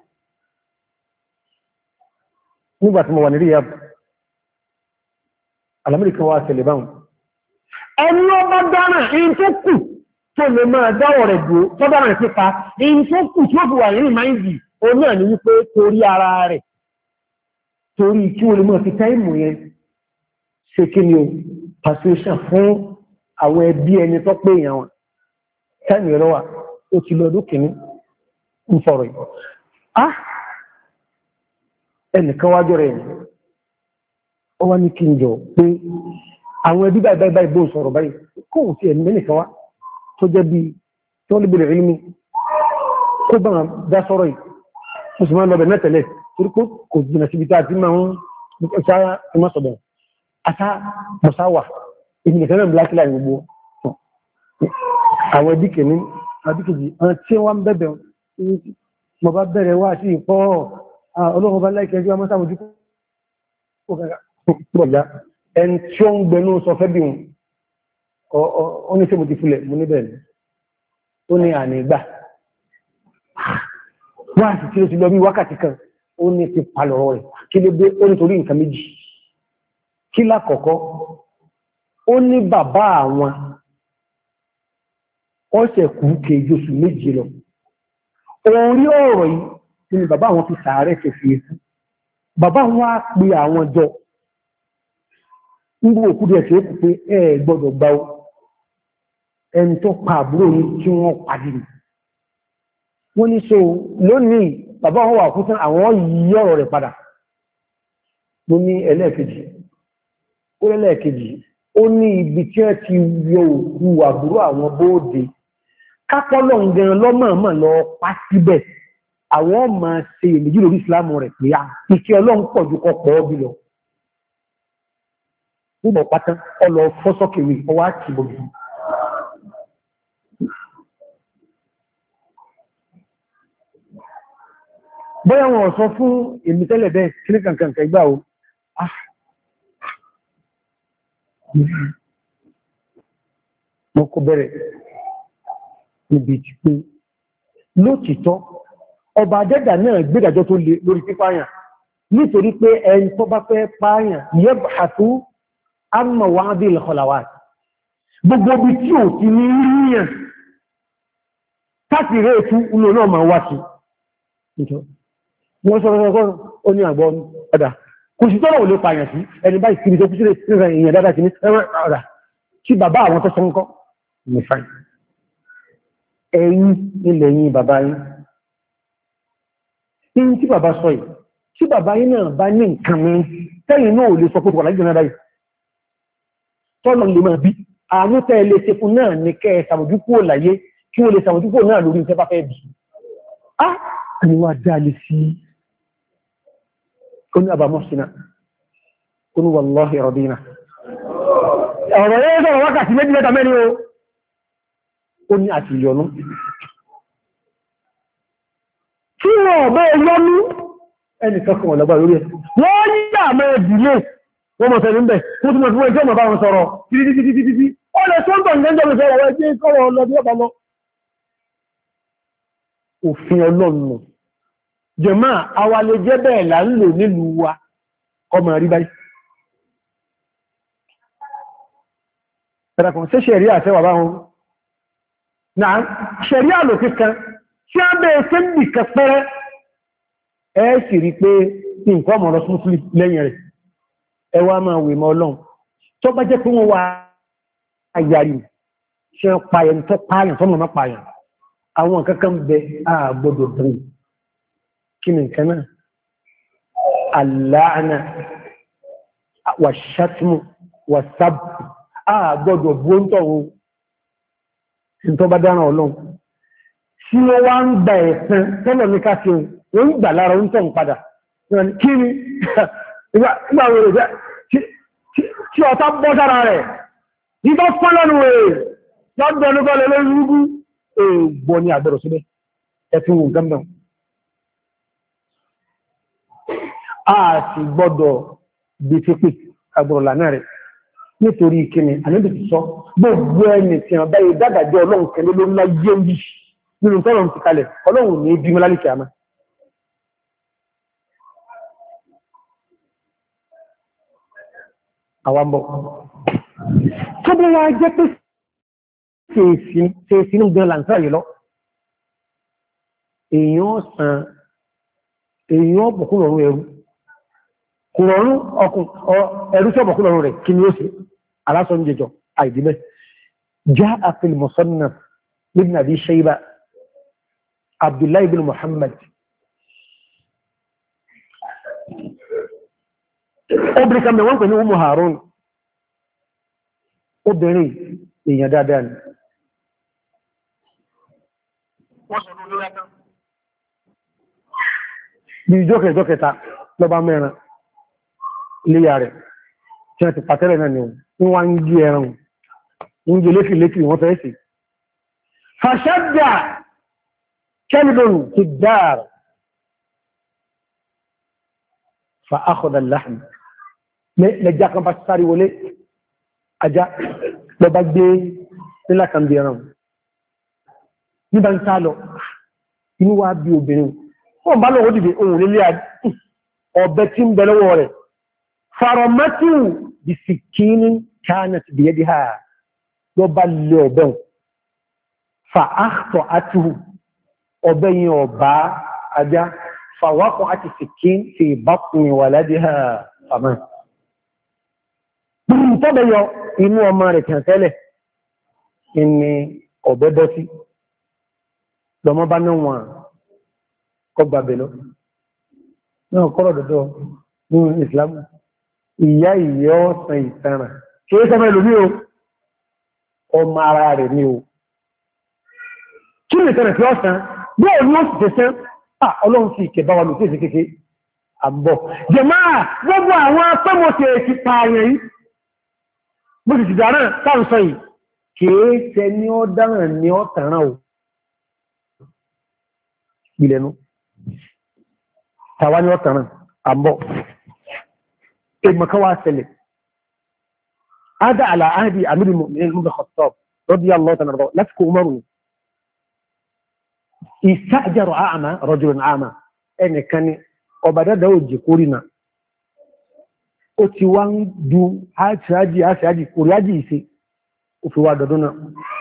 nígbàtí mo wà ní ríyàbù alamẹ́ríkà wá tẹ̀lẹ̀ báhùn ẹni ọba dáná in tó kù tó lè máa dáwọ̀ rẹ̀ dúró tó dára rẹ̀ pípa in tó kù tí ó fi wà nínú máìdì o náà ni wípé torí ara rẹ̀ torí kí o lè máa fi táìmù yẹn ṣe kí ni o persuasion fún àwọn ẹbí ẹni tó pé èèyàn wọn táìmù yẹn lọ́wà ó ti lọ dókè ní ń fọ̀rọ̀ yìí ah ẹnìkan wájọ́ rẹ̀ ó wá ní kí n jọ pé àwọn ẹbí báyìí báyìí bó sọ̀rọ̀ báyìí kóhùn sí ẹ̀mí mẹ́nìkan wá tó jẹ́ bí tó lè bèèrè ilmi kó bá dá sọ́rọ̀ yìí mo sì máa lọ́bẹ̀ mẹ́tẹ̀lẹ̀ torí kò jìnà síbi tá a ti máa ń ṣáyá ìmọ́sọ̀bẹ̀ àṣà mọ̀sáwà ìgbìnìkan náà blákìlá gbogbo àwọn ẹbí kìíní àbíkejì àwọn tí wọ́n ń bẹ̀bẹ̀ mo bá bẹ̀rẹ̀ wá sí ìpọ́ ọlọ́run bá láìkẹ́ ẹjọ́ amọ́sàmójú ẹni tí ó ń gbẹnú sọ fẹ́ bí wọn ó ní ṣe mo ti fúlẹ̀ mo níbẹ̀ ni ó ní àní ìgbà wá sí tí ó ti lọ bí wákàtí kan ó ní ti palọ̀ rẹ̀ kí ló dé ó nítorí nǹkan méjì kí lákọ̀ọ́kọ́ ó ní bàbá àwọn ọ̀sẹ̀ kú kejì oṣù méje lọ orí ọ̀rọ̀ yìí ni bàbá àwọn fi sàárẹ̀ kẹfì ẹ̀kú bàbá wọn á pe àwọn jọ ń gbọ́ òkú díẹ̀ tí ó kù pé ẹ gbọ́dọ̀ gbá ó ẹni tó pa àbúrò ní tí wọ́n pàdé ní wọ́n ní so lónìí bàbá wọn wà fún tán àwọn yí ọ̀rọ̀ rẹ̀ padà ló ní ẹlẹ́ẹ̀kejì ó lẹ́lẹ́ẹ̀kejì ó ní ibi tí ẹ ti yọ òkú àbúrò àwọn bóòdè kápọ́lọ̀ ń gẹran lọ́mọ̀ọ́mọ̀ lọ pa síbẹ̀ àwọn ọmọ ṣe èméjì lórí ìsìlámù rẹ̀ pé á ìkẹ́ ọlọ́run pọ̀ ju kọpọ̀ ọbí lọ nígbà pátá ọlọ fọ́sọ́kèwé ọwá àti ìbòmí bóyá wọn sọ fún èmi tẹ́lẹ̀ bẹ́ẹ̀ kí ní kankankan ìgbà o mo kò bẹ̀rẹ̀ níbi tí pé lótìtọ́ ọba àjẹ́dà náà gbẹ́dàjọ́ tó lè lórí pípáyàn nítorí pé ẹni tó bá fẹ́ páyàn yẹ́bàtú àmà wà bí ìlẹ̀kọ̀láwà gbogbo bí tí ò ti ní ríyàn káàkiri ètú ulò náà ma wá sí wọ́n sọ́rọ̀ ọgọ́rùn ó ní àgbọ́ ọ̀dà kò sí tọ́rọ ò lè pààyàn sí ẹni báyìí kiri tó kúsílẹ̀ ìrìn èèyàn dáadáa sí ní ọ̀dà tí bàbá àwọn tó sọ́nkọ́ nìfàì ẹ̀yìn ilẹ̀ yìí bàbá yìí in tí bàbá sọ yìí tí bàbá yìí náà bá ní nǹkan mi tẹ́yìn náà ò lè sọ pé wà láìjọ náà báyìí tọ́lọ̀ lè máa bí àánú tẹ́ lè ṣe fún náà ní kẹ́ sàmójúkúrò láyé kí wọ́n lè sàmójúkúrò náà lórí ìfẹ́ bá fẹ́ bí á ni wá dá lè sí oní àbámọ́sínà oní wallahi radina ọ̀rọ̀ yẹ́ sọ̀rọ̀ wákàtí méjì mẹ́ta mẹ́rin o ó ní àti ìyọnú tí wọ́n bẹ́ yọ́nú ẹnìkan kan ọ̀lọ́gbà lórí ẹ̀ wọ́n yà mẹ́ ìdílé wọ́n mọ̀ tẹ̀lé ń bẹ̀ wọ́n tún mọ̀ tí wọ́n jẹ́ ọmọ bá wọn sọ̀rọ̀ títítítítí ó lè sọ́ńtọ̀ ìgbẹ́jọ́ mi sọ̀rọ̀ ẹgbẹ́ kọ́rọ̀ ọlọ́dí ọba lọ òfin ọlọ́run jẹ̀má awalẹ jẹ́ bẹ́ẹ̀ là ń lò nílùú wa ọmọ rí báyìí ẹ̀rọ̀kùn sí ṣẹ̀rí àtẹ́wà bá wọn náà ṣẹ̀rí àlò kíkan tí a bẹ́ẹ̀ sí ní kẹpẹ́rẹ́ ẹ sì rí pé nǹkan ọmọ lọ sún fúlì lẹ́yìn rẹ̀ ẹ wá máa wè mọ́ ọlọ́run tó bá jẹ́ pé wọ́n wá àyàrí ṣe pààyàn tó pààyàn tó mọ̀ pààyàn àwọn kankan bẹ àgbọ́dọ̀ bú kí ni nǹkan náà aláàánà wà ṣátìmù wà sábù àgbọ́dọ̀ bú ń tọ̀wọ́ tí tó bá dára ọlọ́run tí ó wá ń gba ẹ̀sán tọ́lọ̀ ní káfí ó ń gbà lára ń tọ̀n padà kí ni ìgbàwó rẹ̀ tí ọ̀tá bọ́ sára rẹ̀ nígbà fọ́lọ́nù rẹ̀ lọ́dọ̀ nígbà lẹ́lẹ́ rúgbú èègbọ́ ní àgbẹ̀rọ̀ síbẹ̀ ẹ̀fún wọn gẹ́mẹ̀ a sì gbọ́dọ̀ bí ti pè àgbọ̀rọ̀ lànà rẹ̀ nítorí ìkíni àníbì ti sọ gbogbo ẹni tí wọ́n báyìí dágàjọ́ ọlọ́run kẹlẹ́ ló ńlá yé ń bí nínú tọ́lọ̀ ti kalẹ̀ ọlọ́run ní bí mọ́lálì kìámà àwambọ̀ tó bí wọ́n jẹ́ pé ṣe sínú gan làǹtà yìí lọ èèyàn san èèyàn bọ̀kún lọ́rún ẹrú kùrọ̀rún ọkùn ẹrú tí ọbọ̀kún lọ́rún rẹ̀ kí ni ó sì alásọ̀ ń jẹjọ àìdíbẹ̀ já àfil musannaf ibn abi shayba abdullahi ibn muhammad obìnrin kan mẹ́wọ́n pẹ̀lú umu harun obìnrin èèyàn dáadáa ni wọ́n sọ lórí látá bí ìjọ́kẹ̀ ìjọ́kẹta lọ́bá mẹ́rin iléyà rẹ̀ tí wọ́n ti pàtẹ́rẹ̀ náà ni wọ́n ń gí ẹran ń gí léfì léfì wọ́n fẹ́ sí fàṣẹ́dà kẹ́lìbọn ti dáàrù fa akhadha al-lahm lẹ́jà kan bá sáré wọlé ajá lọ́bá gbé nílá kan bí ẹran nígbà ń sá lọ inú wá bí obìnrin wọ́n bá lọ́wọ́ dìde ohun nílé ọ̀bẹ tí ń bẹ lọ́wọ́ rẹ̀ faromatu bí sikini kanat biyadiha lọ bá lè ọ̀bẹ fa akhta'athu ọ̀bẹ yìí ọ̀bá ajá fa waqa'ati sikin fi batni waladiha fàmà tọ́bẹ̀ yọ inú ọmọ rẹ̀ kàn tẹ́lẹ̀ ìní ọ̀bẹ bọ́ sí lọmọ bá náà wọn kọgbà bẹ̀lọ náà kọ́rọ̀ dọ̀dọ̀ ní ìsìlámù ìyá ìyẹ́ ọ̀sán ìtàrà kí é sọmọ ìlú ní o ọmọ ara rẹ̀ ní o kí ní ìtàrà tí ọ̀sán bí òun ó sì tẹ́sán ọlọ́run sí ìkẹbá wa lòtí èsì kéèké àbọ̀ jẹ̀máà gbogbo àwọn apẹ́mọ̀tẹ̀ ti pààyàn yìí bó ti ti dáná sáǹsọ yìí kìí tẹ ní ọ dáràn ní ọ tàràn ò ìlẹ̀nu tàwa ní ọ tàràn àbọ̀ èmọ̀ká wá ṣẹlẹ̀ ádá àlàáhàdì àmìrì mu'minin ibn Khattab radiyallahu ta'ala anhu lásìkò umaru ìsáàjẹrọ àmà rajulun àmà ẹnìkan ni ọba dada ò jẹ kórìnà ó ti wá ń du áṣíájì áṣíájì kòríájì ìṣe ó fi wá dọ̀dún náà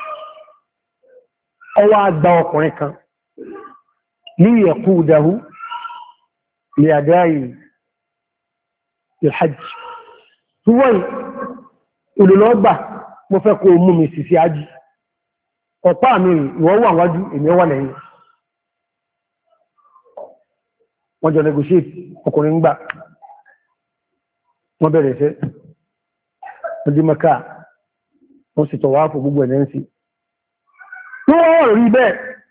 ọwọ́ àgbà ọkùnrin kan ní ẹ̀kú ìdáhù lè àdáyì ìhajj tí wọ́n ìlúlọ́gbà mo fẹ́ kó mú mi sì sí ájì ọ̀pá mi ìwọ́n wà wájú èmi wà lẹ́yìn wọ́n jọ negotiate ọkùnrin ń gbà wọ́n bẹ̀rẹ̀ ṣe wọ́n dí mẹ́ká wọ́n sì tọ̀wá fún gbogbo ẹ̀nẹ́ sí tí wọ́n rí bẹ́ẹ̀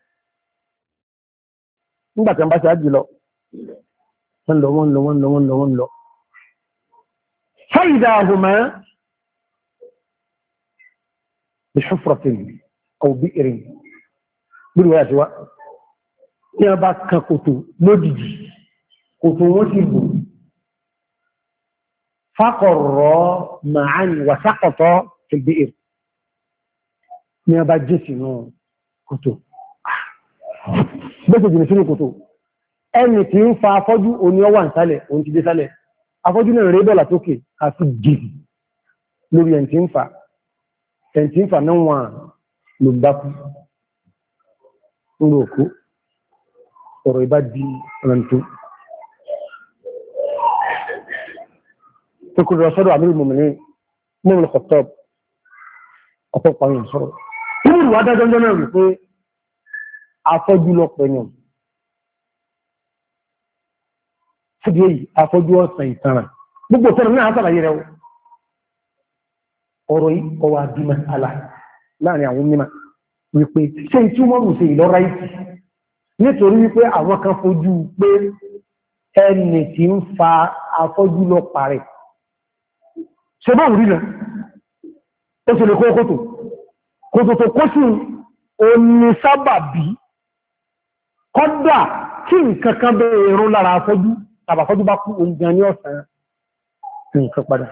nígbàtí wọ́n bá ṣe ájì lọ wọ́n lọ wọ́n lọ wọ́n lọ wọ́n lọ wọ́n lọ فإذا هما بحفرة أو بئر بالواجوة ní ọba kan kòtò lójijì kòtò wọ́n sì bò fákọ̀rọ̀ màáni wà sákọ̀tọ̀ tìlbìr ní ọba jésì náà kòtò gbẹ́sẹ̀ jìnà sínú kòtò ẹni tí ń fa afọ́jú oní ọwà ń sálẹ̀ òun ti dé sálẹ̀ afọ́jú náà rẹ̀ bọ́lá tókè àti jìdì lórí ẹni tí ń fa ẹni tí ń fa náà wà ló ń dákú ń lò kó ọ̀rọ̀ ìbá di rántó tó kò rọ̀ sọ́dọ̀ àmì ìmọ̀mìnì mọ́mìnì Khattab ọ̀pọ̀ pàwọn sọ̀rọ̀ inú ìwà dájọ́ náà rí pé afọ́jú lọ pẹ̀lú fúdí èyí afọ́jú ọ̀sán ìtàràn gbogbo ọ̀sán náà sàlàyé rẹ̀ ọ̀rọ̀ yìí ọwà bímọ àlà láàrin àwọn mímọ̀ wípé ṣe tí wọ́n rù sí ìlọ́ra ìtì nítorí wípé àwọn kan fojú pé ẹni tí ń fa afọ́jú lọ parẹ́ ṣe bá wùrí náà ó ṣe lè kó kòtò kòtò tó kó sí oní sábàbí kọ́dà kí nǹkan kan bẹ̀rẹ̀ ìrún lára afọ́jú tàbàfọ́jú bá kú oúnjẹ ní ọ̀sán nǹkan padà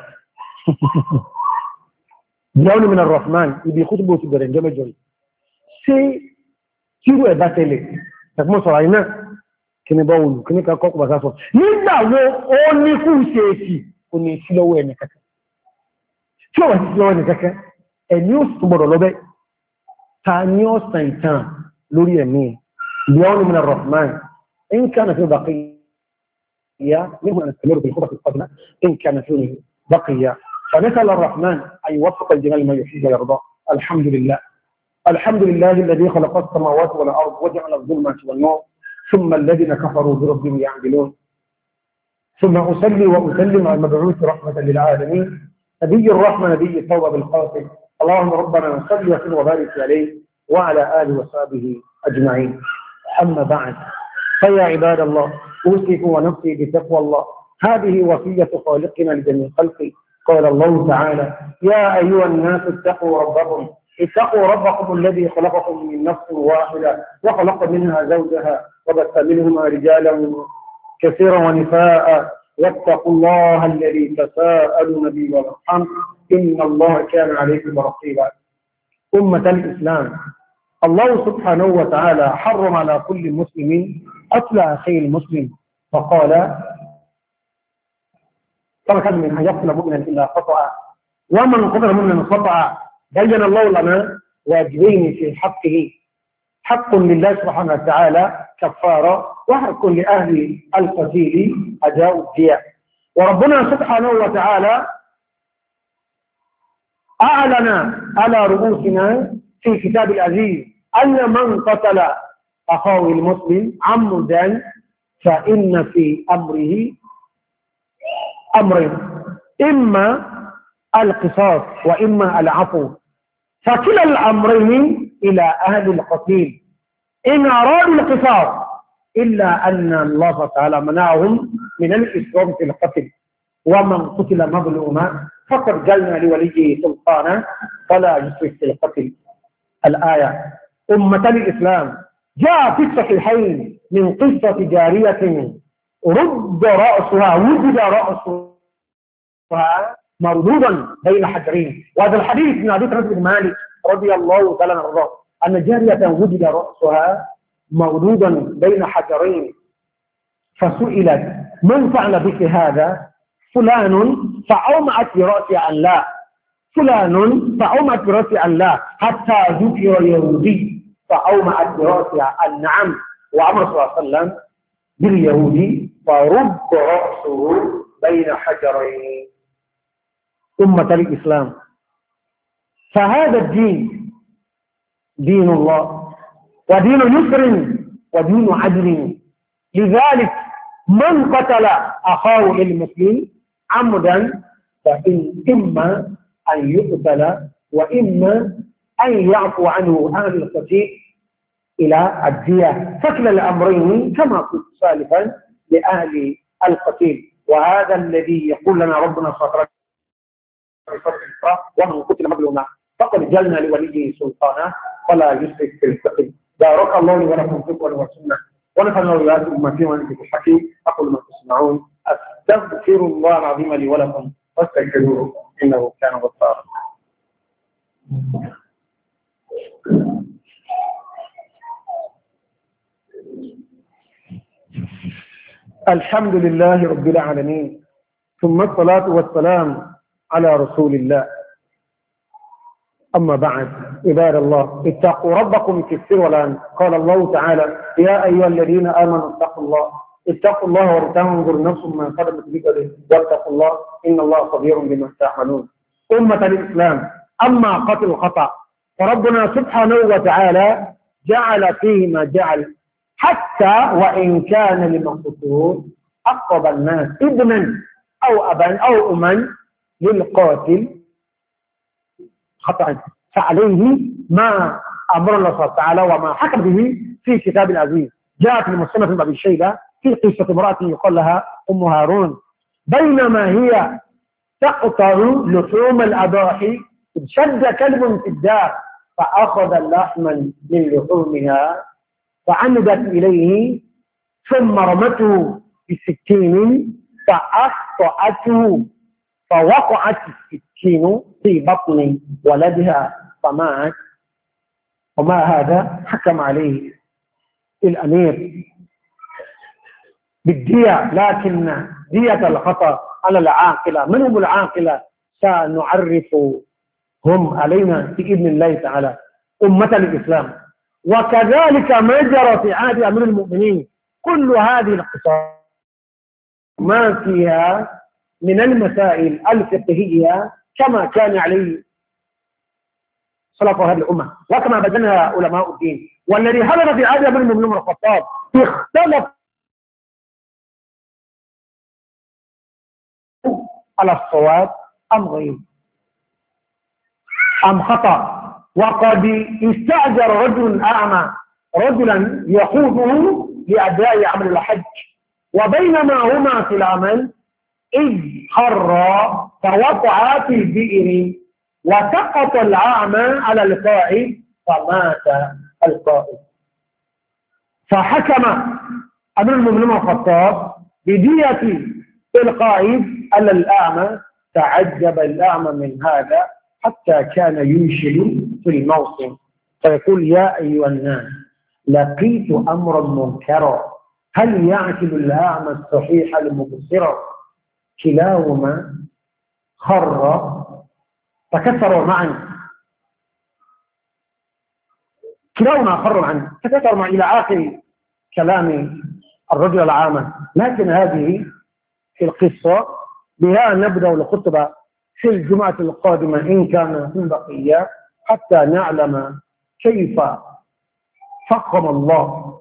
Yawm min ar-Rahman ibi kútùbù ti bẹ̀rẹ̀ ìjọ mẹ́jọ ṣe kírò ẹ̀bá tẹ́lẹ̀ ẹ̀kùnmọ́ sọ̀rọ̀ iná kí ni bá olù kí ní ká kọ́kù bá sásọ nígbàwó ó ní fún ìṣẹ́ẹ̀kì ó ní sílọ́wọ́ ẹni kẹ́kẹ́ tí ó wà sí sílọ́wọ́ ẹni kẹ́kẹ́ ẹni ó sì gbọ́dọ̀ lọ́bẹ́ ta ní ọ̀sán ìtàn lórí ẹ̀mí Yawm min ar-Rahman in kana fi baqiya minhu an nastamiru bil khutbah al-qadimah in kana fi baqiya فنسأل الرحمن أن يوفق الجمال ما يحب ويرضى الحمد لله الحمد لله الذي خلق السماوات والأرض وجعل الظلمات والنور ثم الذين كفروا بربهم يعدلون ثم أصلي وأسلم على المبعوث رحمة للعالمين نبي الرحمة نبي التوبة بالقاسم اللهم ربنا صل وسلم وبارك عليه وعلى آله وصحبه أجمعين أما بعد فيا عباد الله أوصيكم ونفسي بتقوى الله هذه وصية خالقنا لجميع خلقه قال الله تعالى يا أيها الناس اتقوا ربكم اتقوا ربكم الذي خلقكم من نفس واحدة وخلق منها زوجها وبث منهما رجالا كثيرا ونساء واتقوا الله الذي تساءلون به والأرحام إن الله كان عليكم رقيبا أمة الإسلام الله سبحانه وتعالى حرم على كل مسلم قتل أخيه المسلم فقال فما كان من أن يقتل مؤمنا إلا خطأ ومن قتل مؤمنا خطأ بين الله لنا واجبين في حقه حق لله سبحانه وتعالى كفارة وحق لأهل القتيل أداء الدية وربنا سبحانه وتعالى أعلن على رؤوسنا في كتاب العزيز أن من قتل أخاه المسلم عمدا فإن في أمره أمرين إما القصاص وإما العفو فكلا الأمرين إلى أهل القتيل إن أرادوا القصاص إلا أن الله تعالى منعهم من الإسلام في القتل ومن قتل مظلوما فقد جلنا لوليه سلطانا فلا يسرف في القتل الآية أمة الإسلام جاء في الصحيحين من قصة جارية رد رأسها وجد رأسها مردودا بين حجرين وهذا الحديث من حديث رجل بن مالك رضي الله تعالى عنه أن جارية وجد رأسها مردودا بين حجرين فسئلت من فعل بك هذا فلان فأومأت برأسي أن لا فلان فأومأت برأسي أن لا حتى ذكر يهودي فأومأت برأسي أن نعم وعمر صلى الله عليه وسلم باليهودي فرد رأسه بين حجرين أمة الإسلام فهذا الدين دين الله ودين يسر ودين عدل لذلك من قتل أخاه المسلم عمدا فإن إما أن يقتل وإما أن يعفو عنه أهل القتيل إلى الدية فكلا الأمرين كما قلت سالفا لأهل القتيل وهذا الذي يقول لنا ربنا سبحانه ومن قتل مظلوما فقد جلنا لوليه سلطانا فلا يسرف في القتل بارك الله لي ولكم في القرآن والسنة ونفعل الله وإياكم ما فيه وأنت في الحكي. أقول ما تسمعون، أستغفر الله العظيم لي ولكم فاستغفروه إنه كان غفارا. الحمد لله رب العالمين، ثم الصلاة والسلام على رسول الله. أما بعد، عباد الله اتقوا ربكم في السر والعلن. قال الله تعالى: يا أيها الذين آمنوا اتقوا الله اتقوا الله ولتنظر نفس ما قدمت بغد واتقوا الله إن الله خبير بما تعملون. أمة الإسلام، أما قتل الخطأ فربنا سبحانه وتعالى جعل فيه ما جعل، حتى وإن كان لمقتول أقرب الناس ابنا أو أبا أو أما للقاتل خطأ، فعليه ما أمر الله سبحانه وتعالى وما حكم به في كتاب العزيز. جاءت المسلمة بن أبي شيبة في قصة امرأة يقال لها أم هارون، بينما هي تقطع لحوم الأضاحي شد كلب في الدار فأخذ لحما من لحومها فعمدت إليه ثم رمته بسكين فأخطأته فوقعت السكين في بطن ولدها فمات. وما هذا حكم عليه الأمير بالدية، لكن دية الخطأ على العاقلة. من هم العاقلة؟ سنعرفهم علينا بإذن الله تعالى أمة الإسلام. وكذلك ما جرى في عهد أمير المؤمنين. كل هذه القصص ما فيها من المسائل الفقهية كما كان عليه سلف هذه الأمة وكما بينها علماء الدين. والذي حدث في عهد أمير المؤمنين الخطاب اختلف على الصواب أم غير أم خطأ. وقد استأجر رجل أعمى رجلا يقوده لأداء عمل الحج، وبينما هما في العمل إذ خر فوقع في البئر وسقط الأعمى على القائد فمات القائد. فحكم أمير المؤمنين الخطاب بدية القائد على الأعمى. تعجب الأعمى من هذا حتى كان ينشد في الموسم فيقول: يا أيها الناس لقيت أمرا منكرا، هل يعقل الأعمى الصحيح المبصر؟ كلاهما خر فكسروا معا كلاهما خر معا فكسروا معا إلى آخر كلام الرجل العامة. لكن هذه في القصة بها نبدأ الخطبة في الجمعة القادمة إن كان من بقية، حتى نعلم كيف فخم الله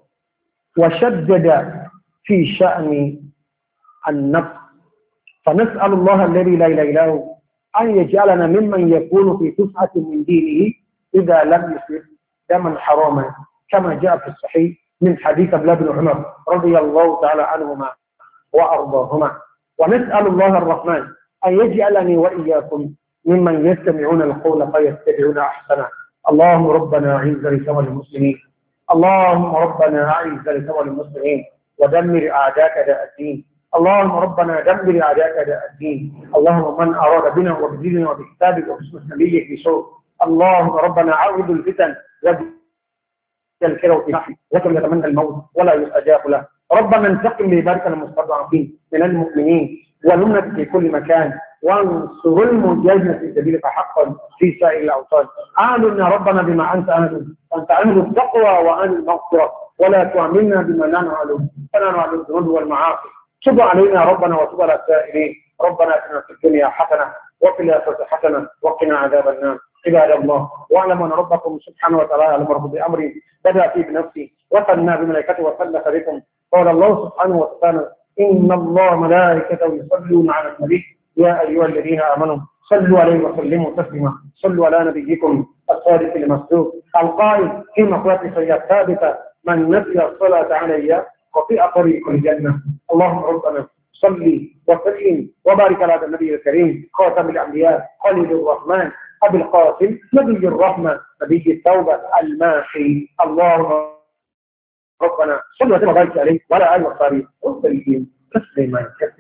وشدد في شأن النفس. فنسأل الله الذي لا إله إلا هو أن يجعلنا ممن يكون في تسعة من دينه إذا لم يصب دما حراما، كما جاء في الصحيح من حديث عبد الله بن عمر رضي الله تعالى عنهما وأرضاهما. ونسأل الله الرحمن أن يجعلني وإياكم ممن يستمعون القول فيتبعون أحسنه. اللهم ربنا أعز الإسلام والمسلمين، اللهم ربنا أعز الإسلام والمسلمين ودمر أعداءك أعداء الدين. اللهم ربنا دمر أعداءك أعداء الدين. اللهم من أراد بنا وبديننا وبكتابك وباسم نبيك بسوء، اللهم ربنا عوض الفتن والكره في وكم يتمنى الموت ولا يستجاب له. ربنا انتقم لعبادك المستضعفين من المؤمنين والأمة في كل مكان، وانصر المجاهدين في سبيلك حقا في سائر الأوطان. آمنا ربنا بما أنت أهل، وأنت أهل التقوى وأهل المغفرة، ولا تعاملنا بما لا نعلم فلا نعلم الذنوب والمعاصي. تب علينا ربنا وتب على السائلين. ربنا اتنا في الدنيا حسنة وفي الآخرة حسنة وقنا عذاب النار. عباد الله، واعلموا أن ربكم سبحانه وتعالى الأمر بأمر بدأ فيه بنفسه وثنى بملائكته وثلث بكم. قال الله سبحانه وتعالى: إن الله ملائكته يصلون على النبي يا أيها الذين آمنوا صلوا عليه وسلموا تسليما. صلوا على نبيكم الصادق المصدوق القائل في مقولة سيئة ثابتة: من نسي الصلاة علي قطيع طريق الجنة. اللهم ربنا صلي وسلم وبارك على النبي الكريم خاتم الأنبياء خليل الرحمن أبي القاسم نبي الرحمة نبي التوبة الماحي. اللهم ربنا صل وسلم وبارك عليه وعلى اله وصحبه وسلم تسليما كثيرا.